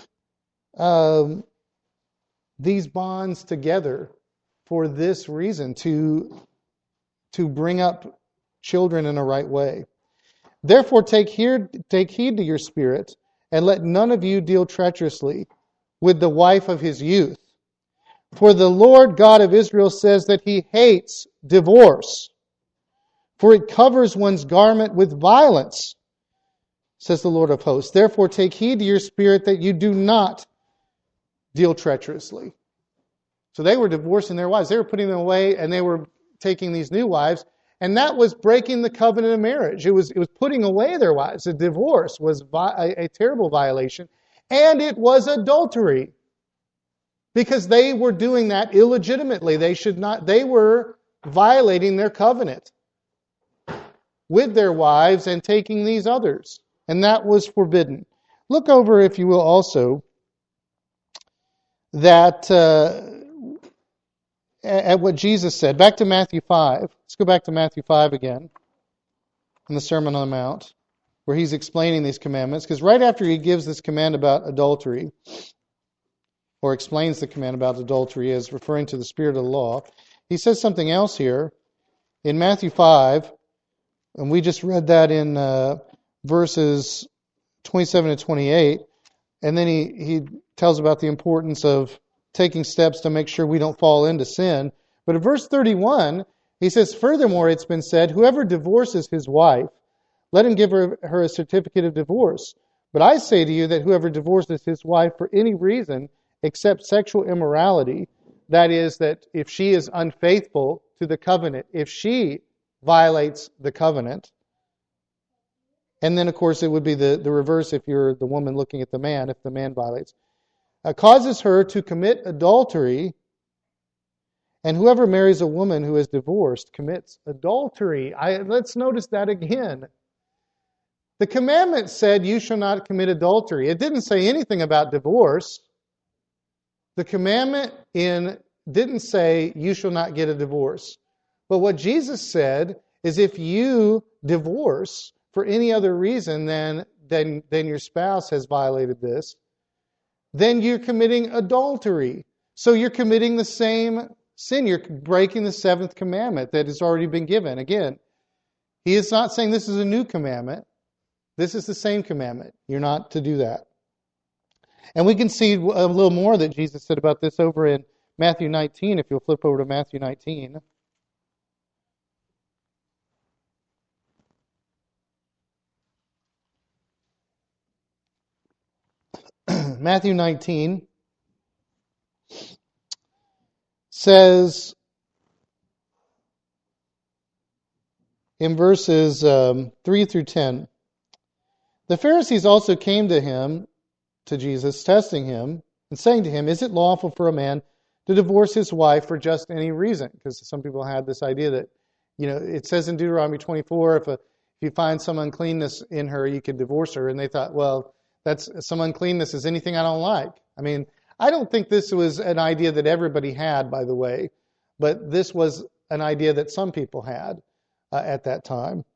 these bonds together for this reason, to bring up children in a right way. Therefore, take heed to your spirit, and let none of you deal treacherously with the wife of his youth. For the Lord God of Israel says that He hates divorce, for it covers one's garment with violence, says the Lord of hosts. Therefore, take heed to your spirit that you do not deal treacherously. So they were divorcing their wives. They were putting them away, and they were taking these new wives. And that was breaking the covenant of marriage. It was putting away their wives. A divorce was a terrible violation. And it was adultery. Because they were doing that illegitimately. They were violating their covenant with their wives and taking these others. And that was forbidden. Look over, if you will, also, that at what Jesus said. Back to Matthew 5. Let's go back to Matthew 5 again, in the Sermon on the Mount, where He's explaining these commandments. Because right after He gives this command about adultery, or explains the command about adultery as referring to the spirit of the law, He says something else here in Matthew 5, and we just read that in verses 27 to 28, and then he tells about the importance of taking steps to make sure we don't fall into sin. But in verse 31, He says, furthermore, it's been said, whoever divorces his wife, let him give her a certificate of divorce. But I say to you that whoever divorces his wife for any reason except sexual immorality, that is, that if she is unfaithful to the covenant, if she violates the covenant, and then, of course, it would be the reverse if you're the woman looking at the man, if the man violates, causes her to commit adultery, and whoever marries a woman who is divorced commits adultery. Let's notice that again. The commandment said you shall not commit adultery. It didn't say anything about divorce. The commandment didn't say you shall not get a divorce. But what Jesus said is if you divorce for any other reason than your spouse has violated this, then you're committing adultery. So you're committing the same sin. You're breaking the seventh commandment that has already been given. Again, He is not saying this is a new commandment. This is the same commandment. You're not to do that. And we can see a little more that Jesus said about this over in Matthew 19, if you'll flip over to Matthew 19. Matthew 19 says in verses 3 through 10, the Pharisees also came to Jesus, testing Him, and saying to Him, is it lawful for a man to divorce his wife for just any reason? Because some people had this idea that It says in Deuteronomy 24, if you find some uncleanness in her, you could divorce her. And they thought, well, that's some uncleanness is anything I don't like. I mean, I don't think this was an idea that everybody had, by the way, but this was an idea that some people had at that time.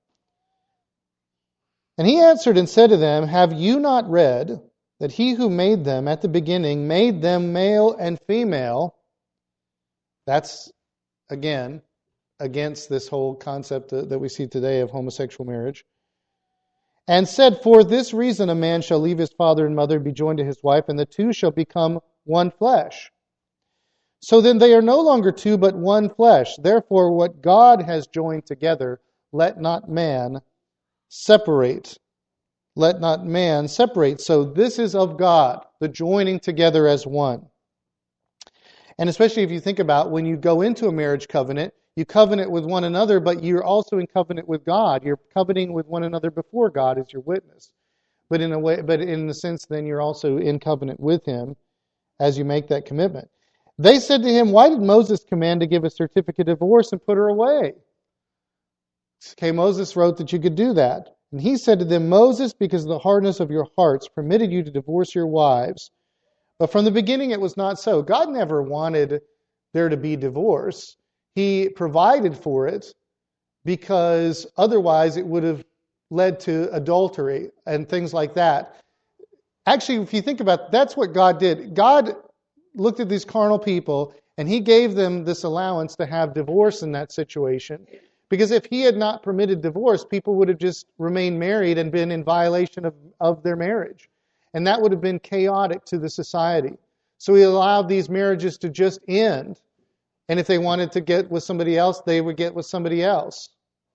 And he answered and said to them, have you not read that he who made them at the beginning made them male and female? That's, again, against this whole concept that we see today of homosexual marriage. And said, for this reason a man shall leave his father and mother and be joined to his wife, and the two shall become one flesh. So then they are no longer two, but one flesh. Therefore, what God has joined together, let not man separate. Let not man separate. So this is of God, the joining together as one. And especially if you think about when you go into a marriage covenant, you covenant with one another, but you're also in covenant with God. You're covenanting with one another before God as your witness. But in the sense, then you're also in covenant with Him as you make that commitment. They said to him, why did Moses command to give a certificate of divorce and put her away? Okay, Moses wrote that you could do that. And he said to them, Moses, because of the hardness of your hearts, permitted you to divorce your wives. But from the beginning it was not so. God never wanted there to be divorce. He provided for it because otherwise it would have led to adultery and things like that. Actually, if you think about it, that's what God did. God looked at these carnal people and He gave them this allowance to have divorce in that situation. Because if He had not permitted divorce, people would have just remained married and been in violation of their marriage. And that would have been chaotic to the society. So He allowed these marriages to just end. And if they wanted to get with somebody else, they would get with somebody else.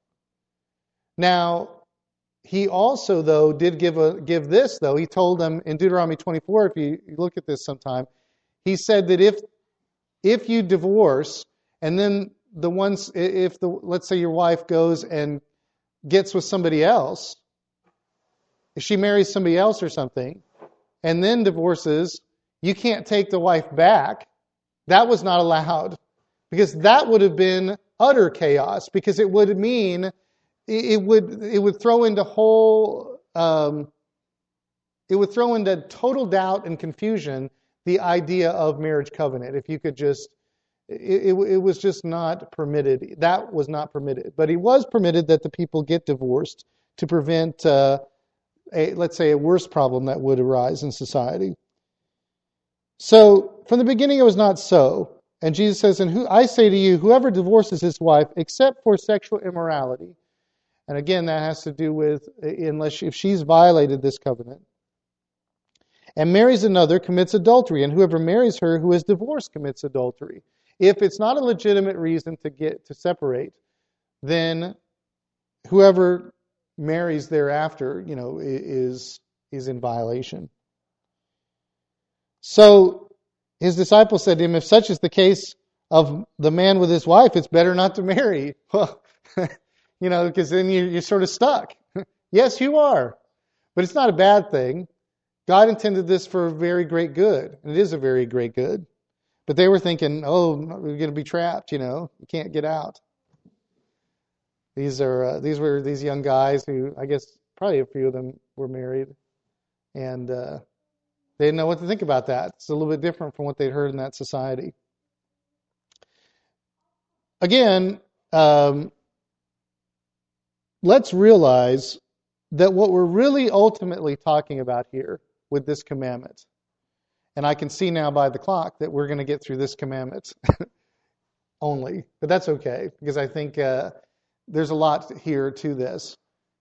Now, He also, though, did give this, though. He told them in Deuteronomy 24, if you look at this sometime, He said that if you divorce, and then let's say your wife goes and gets with somebody else, if she marries somebody else or something, and then divorces, you can't take the wife back. That was not allowed. Because that would have been utter chaos. Because it would mean it would throw into total doubt and confusion the idea of marriage covenant. If you could just, it was just not permitted. That was not permitted. But it was permitted that the people get divorced to prevent, let's say, a worse problem that would arise in society. So from the beginning it was not so. And Jesus says, and I say to you, whoever divorces his wife except for sexual immorality, and again that has to do with if she's violated this covenant, and marries another commits adultery, and whoever marries her who is divorced commits adultery. If it's not a legitimate reason to separate, then whoever marries thereafter, is in violation. So His disciples said to Him, if such is the case of the man with his wife, it's better not to marry. Well, because then you're sort of stuck. Yes, you are. But it's not a bad thing. God intended this for a very great good. And it is a very great good. But they were thinking, oh, we're going to be trapped, you can't get out. These were these young guys who, I guess, probably a few of them were married. And they didn't know what to think about that. It's a little bit different from what they'd heard in that society. Again, let's realize that what we're really ultimately talking about here with this commandment, and I can see now by the clock that we're going to get through this commandment only, but that's okay, because I think there's a lot here to this.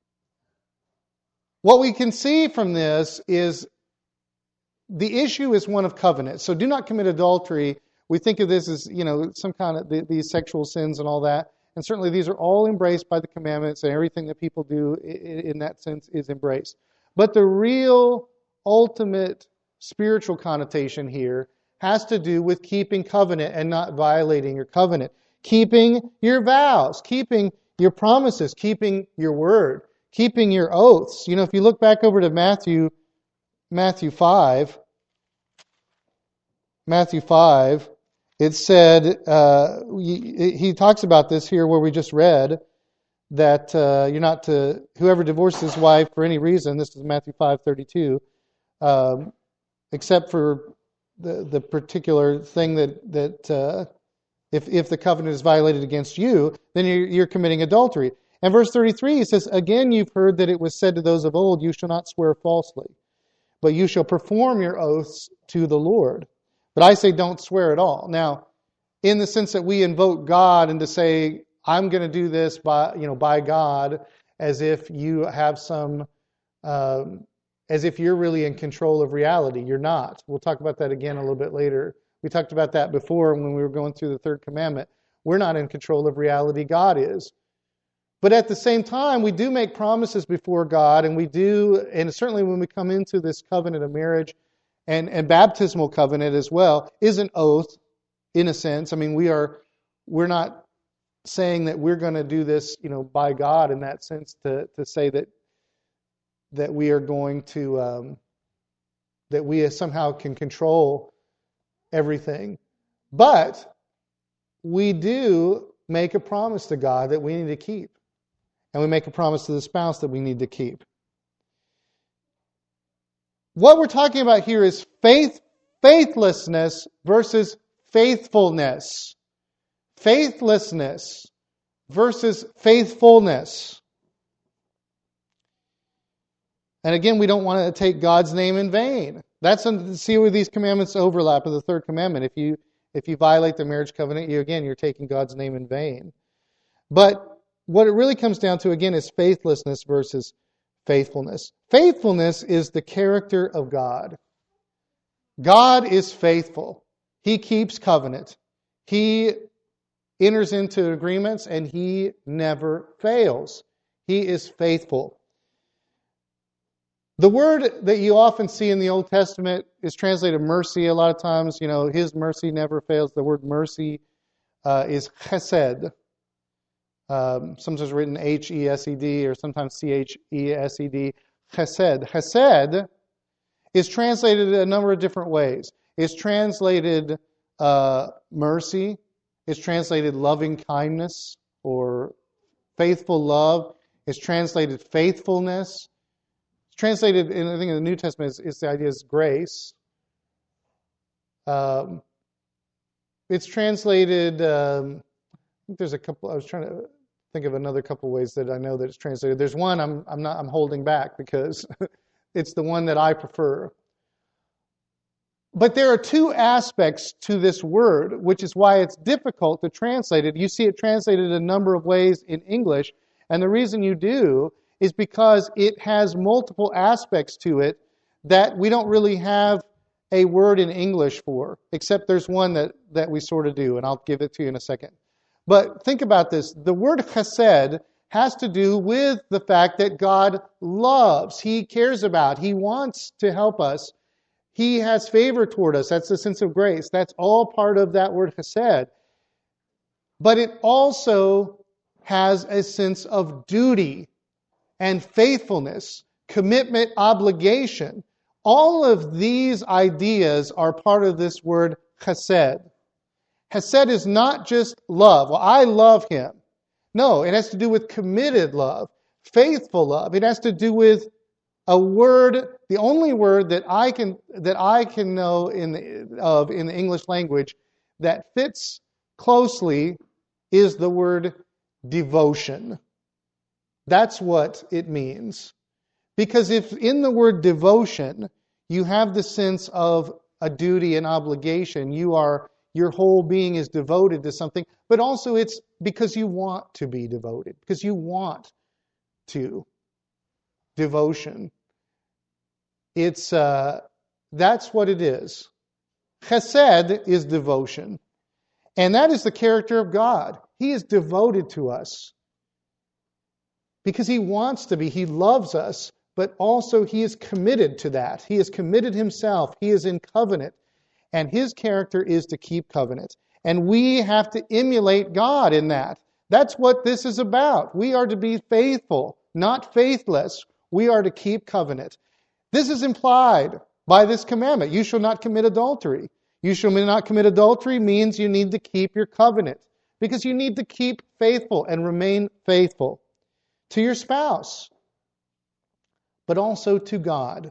What we can see from this is the issue is one of covenant. So do not commit adultery. We think of this as, some kind of these sexual sins and all that. And certainly these are all embraced by the commandments, and everything that people do in that sense is embraced. But the real ultimate spiritual connotation here has to do with keeping covenant and not violating your covenant. Keeping your vows, keeping your promises, keeping your word, keeping your oaths. If you look back over to Matthew 5, It said, he talks about this here where we just read, that you're not to, whoever divorces his wife for any reason, this is Matthew 5:32, except for the particular thing that if the covenant is violated against you, then you're committing adultery. And verse 33, he says, again, you've heard that it was said to those of old, you shall not swear falsely, but you shall perform your oaths to the Lord. But I say don't swear at all. Now, in the sense that we invoke God and to say, I'm going to do this by God, as if you have some, as if you're really in control of reality. You're not. We'll talk about that again a little bit later. We talked about that before when we were going through the third commandment. We're not in control of reality. God is. But at the same time, we do make promises before God, and we do, and certainly when we come into this covenant of marriage and baptismal covenant as well, is an oath in a sense. I mean, we're not saying that we're going to do this, by God in that sense to say that we are going to that we somehow can control everything. But we do make a promise to God that we need to keep. And we make a promise to the spouse that we need to keep. What we're talking about here is faithlessness versus faithfulness. Faithlessness versus faithfulness. And again, we don't want to take God's name in vain. See where these commandments overlap with the third commandment. If you violate the marriage covenant, you're taking God's name in vain. But what it really comes down to, again, is faithlessness versus faithfulness. Faithfulness is the character of God. God is faithful. He keeps covenant. He enters into agreements, and He never fails. He is faithful. The word that you often see in the Old Testament is translated mercy a lot of times. His mercy never fails. The word mercy is chesed. Sometimes written H-E-S-E-D or sometimes C-H-E-S-E-D. Chesed. Chesed is translated a number of different ways. It's translated mercy. It's translated loving kindness or faithful love. It's translated faithfulness. It's translated, I think in the New Testament, is the idea is grace. It's translated, I think there's a couple, I was trying to think of another couple ways that I know that it's translated. There's one I'm holding back because it's the one that I prefer. But there are two aspects to this word, which is why it's difficult to translate it. You see it translated a number of ways in English, and the reason you do is because it has multiple aspects to it that we don't really have a word in English for, except there's one that we sort of do, and I'll give it to you in a second. But think about this. The word chesed has to do with the fact that God loves. He cares about. He wants to help us. He has favor toward us. That's the sense of grace. That's all part of that word chesed. But it also has a sense of duty and faithfulness, commitment, obligation. All of these ideas are part of this word chesed. Chesed is not just love. Well, I love him. No, it has to do with committed love, faithful love. It has to do with a word, the only word that I can know in the English language that fits closely is the word devotion. That's what it means. Because if in the word devotion you have the sense of a duty and obligation, your whole being is devoted to something, but also it's because you want to be devoted, because you want to. Devotion. It's that's what it is. Chesed is devotion. And that is the character of God. He is devoted to us. Because He wants to be. He loves us, but also He is committed to that. He has committed Himself. He is in covenant. And His character is to keep covenant. And we have to emulate God in that. That's what this is about. We are to be faithful, not faithless. We are to keep covenant. This is implied by this commandment. You shall not commit adultery. You shall not commit adultery means you need to keep your covenant, because you need to keep faithful and remain faithful to your spouse, but also to God.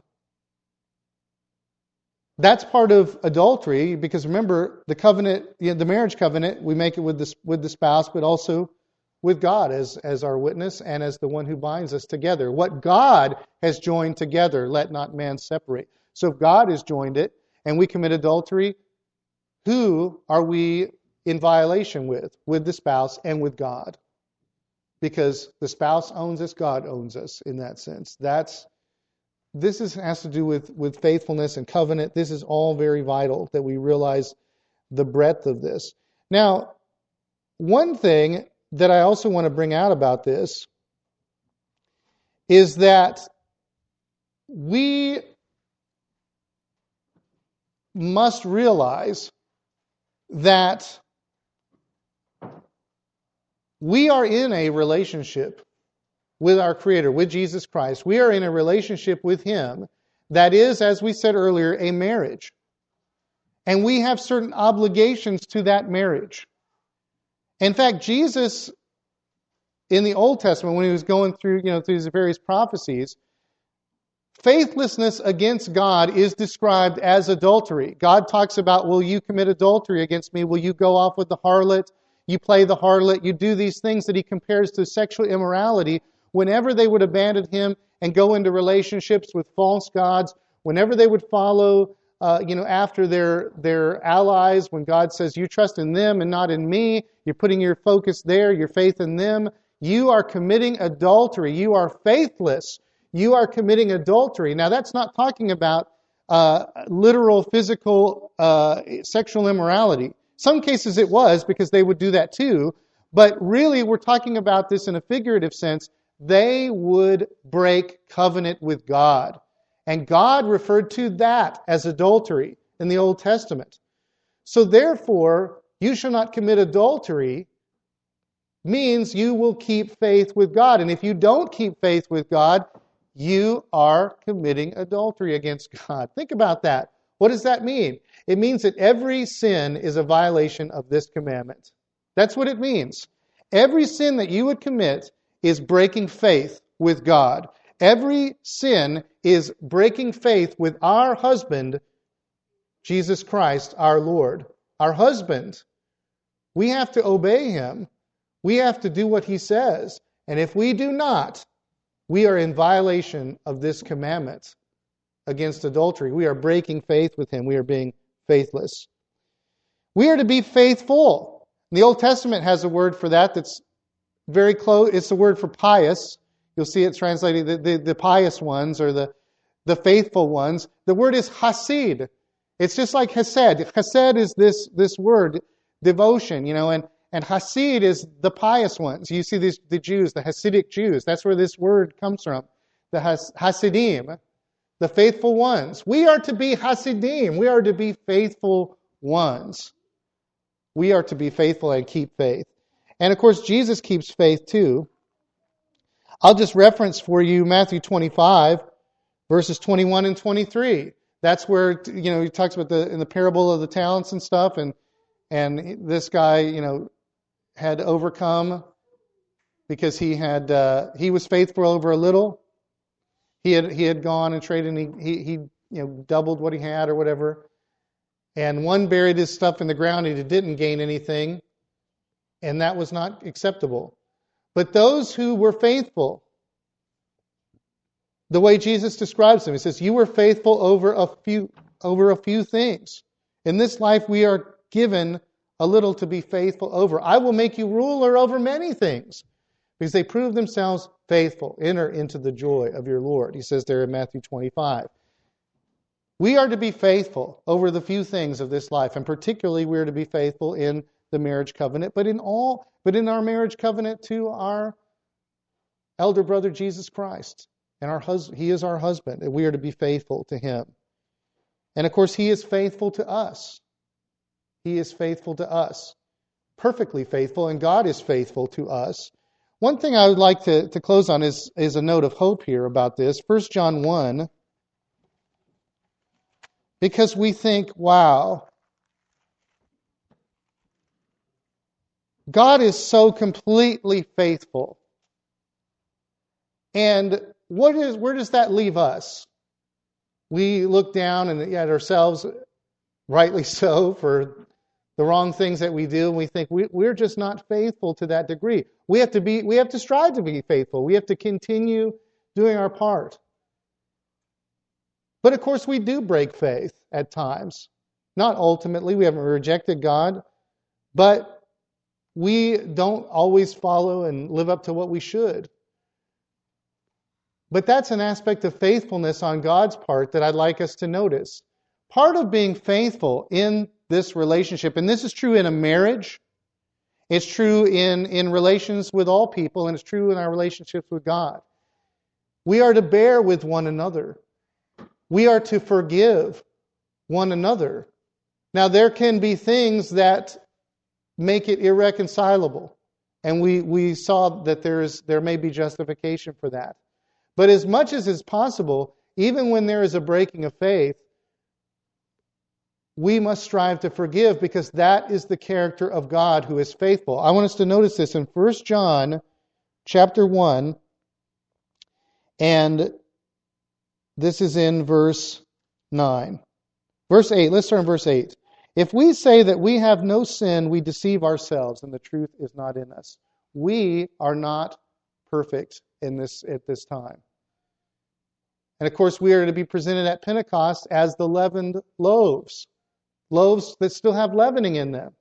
That's part of adultery, because remember, the covenant, the marriage covenant, we make it with the spouse, but also with God as our witness and as the one who binds us together. What God has joined together, let not man separate. So if God has joined it and we commit adultery, who are we in violation with? With the spouse and with God. Because the spouse owns us, God owns us in that sense. This has to do with faithfulness and covenant. This is all very vital that we realize the breadth of this. Now, one thing that I also want to bring out about this is that we must realize that we are in a relationship with our Creator, with Jesus Christ. We are in a relationship with Him that is, as we said earlier, a marriage. And we have certain obligations to that marriage. In fact, Jesus, in the Old Testament, when He was going through these various prophecies, faithlessness against God is described as adultery. God talks about, will you commit adultery against me? Will you go off with the harlot? You play the harlot. You do these things that He compares to sexual immorality. Whenever they would abandon Him and go into relationships with false gods, whenever they would follow after their allies, when God says, you trust in them and not in me, you're putting your focus there, your faith in them, you are committing adultery. You are faithless. You are committing adultery. Now, that's not talking about literal, physical, sexual immorality. Some cases it was, because they would do that too, but really we're talking about this in a figurative sense. They would break covenant with God. And God referred to that as adultery in the Old Testament. So therefore, you shall not commit adultery means you will keep faith with God. And if you don't keep faith with God, you are committing adultery against God. Think about that. What does that mean? It means that every sin is a violation of this commandment. That's what it means. Every sin that you would commit is breaking faith with God. Every sin is breaking faith with our husband, Jesus Christ, our Lord. Our husband. We have to obey Him. We have to do what He says. And if we do not, we are in violation of this commandment against adultery. We are breaking faith with Him. We are being faithless. We are to be faithful. The Old Testament has a word for that that's very close. It's the word for pious. You'll see it translated, the pious ones or the faithful ones. The word is hasid. It's just like hesed. Hesed is this word, devotion, and hasid is the pious ones. You see the Jews, the Hasidic Jews. That's where this word comes from. The Hasidim, the faithful ones. We are to be Hasidim. We are to be faithful ones. We are to be faithful and keep faith. And of course, Jesus keeps faith too. I'll just reference for you Matthew 25, verses 21 and 23. That's where, he talks about in the parable of the talents and stuff, and this guy, had overcome because he was faithful over a little. He had gone and traded, and he doubled what he had or whatever. And one buried his stuff in the ground and he didn't gain anything, and that was not acceptable. But those who were faithful, the way Jesus describes them, He says, you were faithful over a few things. In this life we are given a little to be faithful over. I will make you ruler over many things. Because they prove themselves faithful. Enter into the joy of your Lord. He says there in Matthew 25. We are to be faithful over the few things of this life. And particularly we are to be faithful in the marriage covenant. But in our marriage covenant to our elder brother Jesus Christ. And He is our husband. And we are to be faithful to Him. And of course He is faithful to us. He is faithful to us. Perfectly faithful. And God is faithful to us. One thing I would like to close on is a note of hope here about this. 1 John 1. Because we think, wow, God is so completely faithful. And where does that leave us? We look down at ourselves, rightly so, for the wrong things that we do, and we think we're just not faithful to that degree. We have to strive to be faithful. We have to continue doing our part. But of course, we do break faith at times. Not ultimately, we haven't rejected God, but we don't always follow and live up to what we should. But that's an aspect of faithfulness on God's part that I'd like us to notice. Part of being faithful in this relationship, and this is true in a marriage, it's true in relations with all people, and it's true in our relationships with God. We are to bear with one another. We are to forgive one another. Now, there can be things that make it irreconcilable, and we saw that there may be justification for that. But as much as is possible, even when there is a breaking of faith, we must strive to forgive, because that is the character of God, who is faithful. I want us to notice this in 1 John chapter 1, and this is in verse 9. Verse 8, let's start in verse 8. If we say that we have no sin, we deceive ourselves, and the truth is not in us. We are not perfect at this time. And of course, we are to be presented at Pentecost as the leavened loaves. Loaves that still have leavening in them.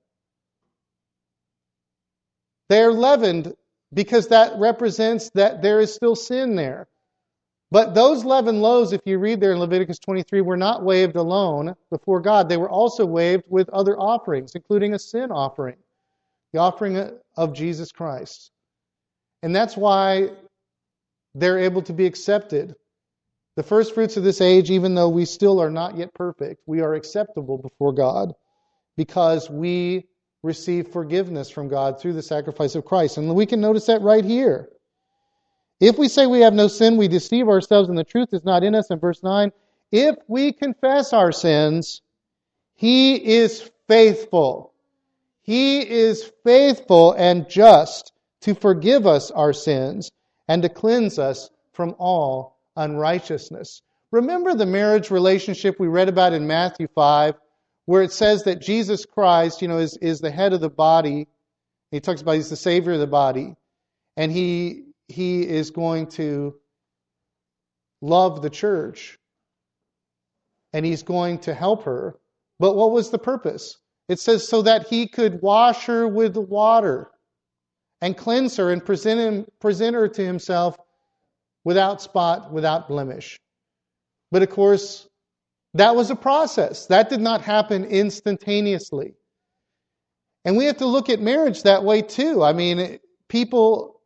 They are leavened because that represents that there is still sin there. But those leavened loaves, if you read there in Leviticus 23, were not waved alone before God. They were also waved with other offerings, including a sin offering, the offering of Jesus Christ. And that's why they're able to be accepted. The first fruits of this age, even though we still are not yet perfect, we are acceptable before God because we receive forgiveness from God through the sacrifice of Christ. And we can notice that right here. If we say we have no sin, we deceive ourselves and the truth is not in us. In verse 9, if we confess our sins, He is faithful. He is faithful and just to forgive us our sins and to cleanse us from all unrighteousness. Remember the marriage relationship we read about in Matthew 5, where it says that Jesus Christ, is the head of the body. He talks about He's the Savior of the body, and He is going to love the church, and He's going to help her. But what was the purpose? It says so that He could wash her with water and cleanse her and present her to Himself without spot, without blemish. But of course, that was a process. That did not happen instantaneously. And we have to look at marriage that way too. I mean, people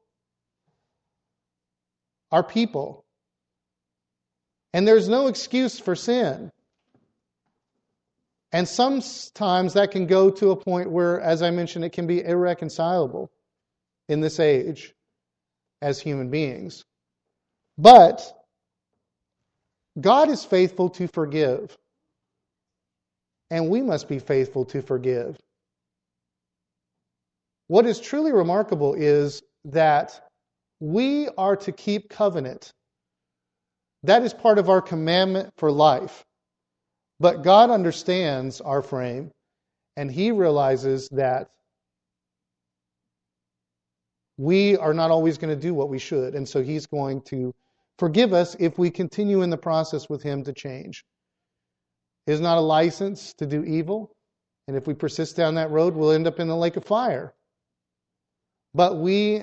are people. And there's no excuse for sin. And sometimes that can go to a point where, as I mentioned, it can be irreconcilable in this age as human beings. But God is faithful to forgive. And we must be faithful to forgive. What is truly remarkable is that we are to keep covenant. That is part of our commandment for life. But God understands our frame, and He realizes that we are not always going to do what we should. And so He's going to forgive us if we continue in the process with Him to change. It is not a license to do evil. And if we persist down that road, we'll end up in the lake of fire. But we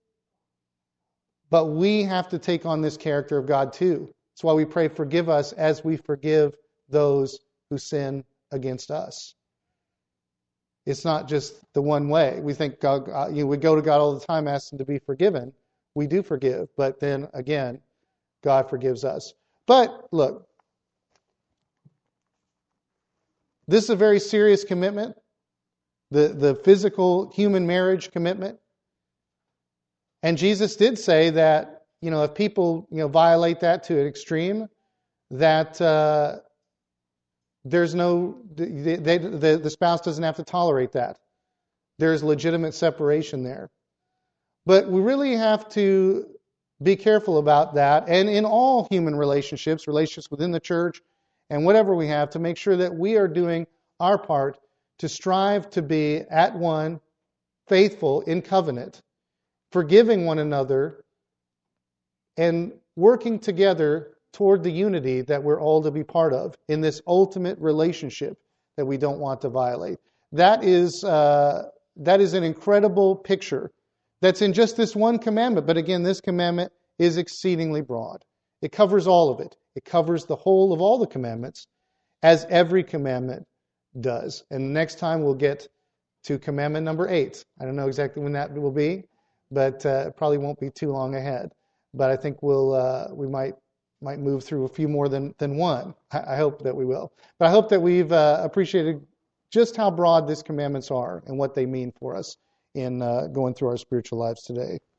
have to take on this character of God too. That's why we pray, forgive us as we forgive those who sin against us. It's not just the one way. We think God, we go to God all the time asking to be forgiven. We do forgive, but then again, God forgives us. But look, this is a very serious commitment, the physical human marriage commitment. And Jesus did say that, if people, violate that to an extreme, that there's no, the spouse doesn't have to tolerate that. there's legitimate separation there. But we really have to be careful about that, and in all human relationships within the church, and whatever we have, to make sure that we are doing our part to strive to be at one, faithful in covenant, forgiving one another, and working together toward the unity that we're all to be part of in this ultimate relationship that we don't want to violate. That is an incredible picture that's in just this one commandment. But again, this commandment is exceedingly broad. It covers all of it. It covers the whole of all the commandments, as every commandment does. And next time we'll get to commandment number 8. I don't know exactly when that will be, but it probably won't be too long ahead. But I think we might move through a few more than one. I hope that we will. But I hope that we've appreciated just how broad these commandments are and what they mean for us in going through our spiritual lives today.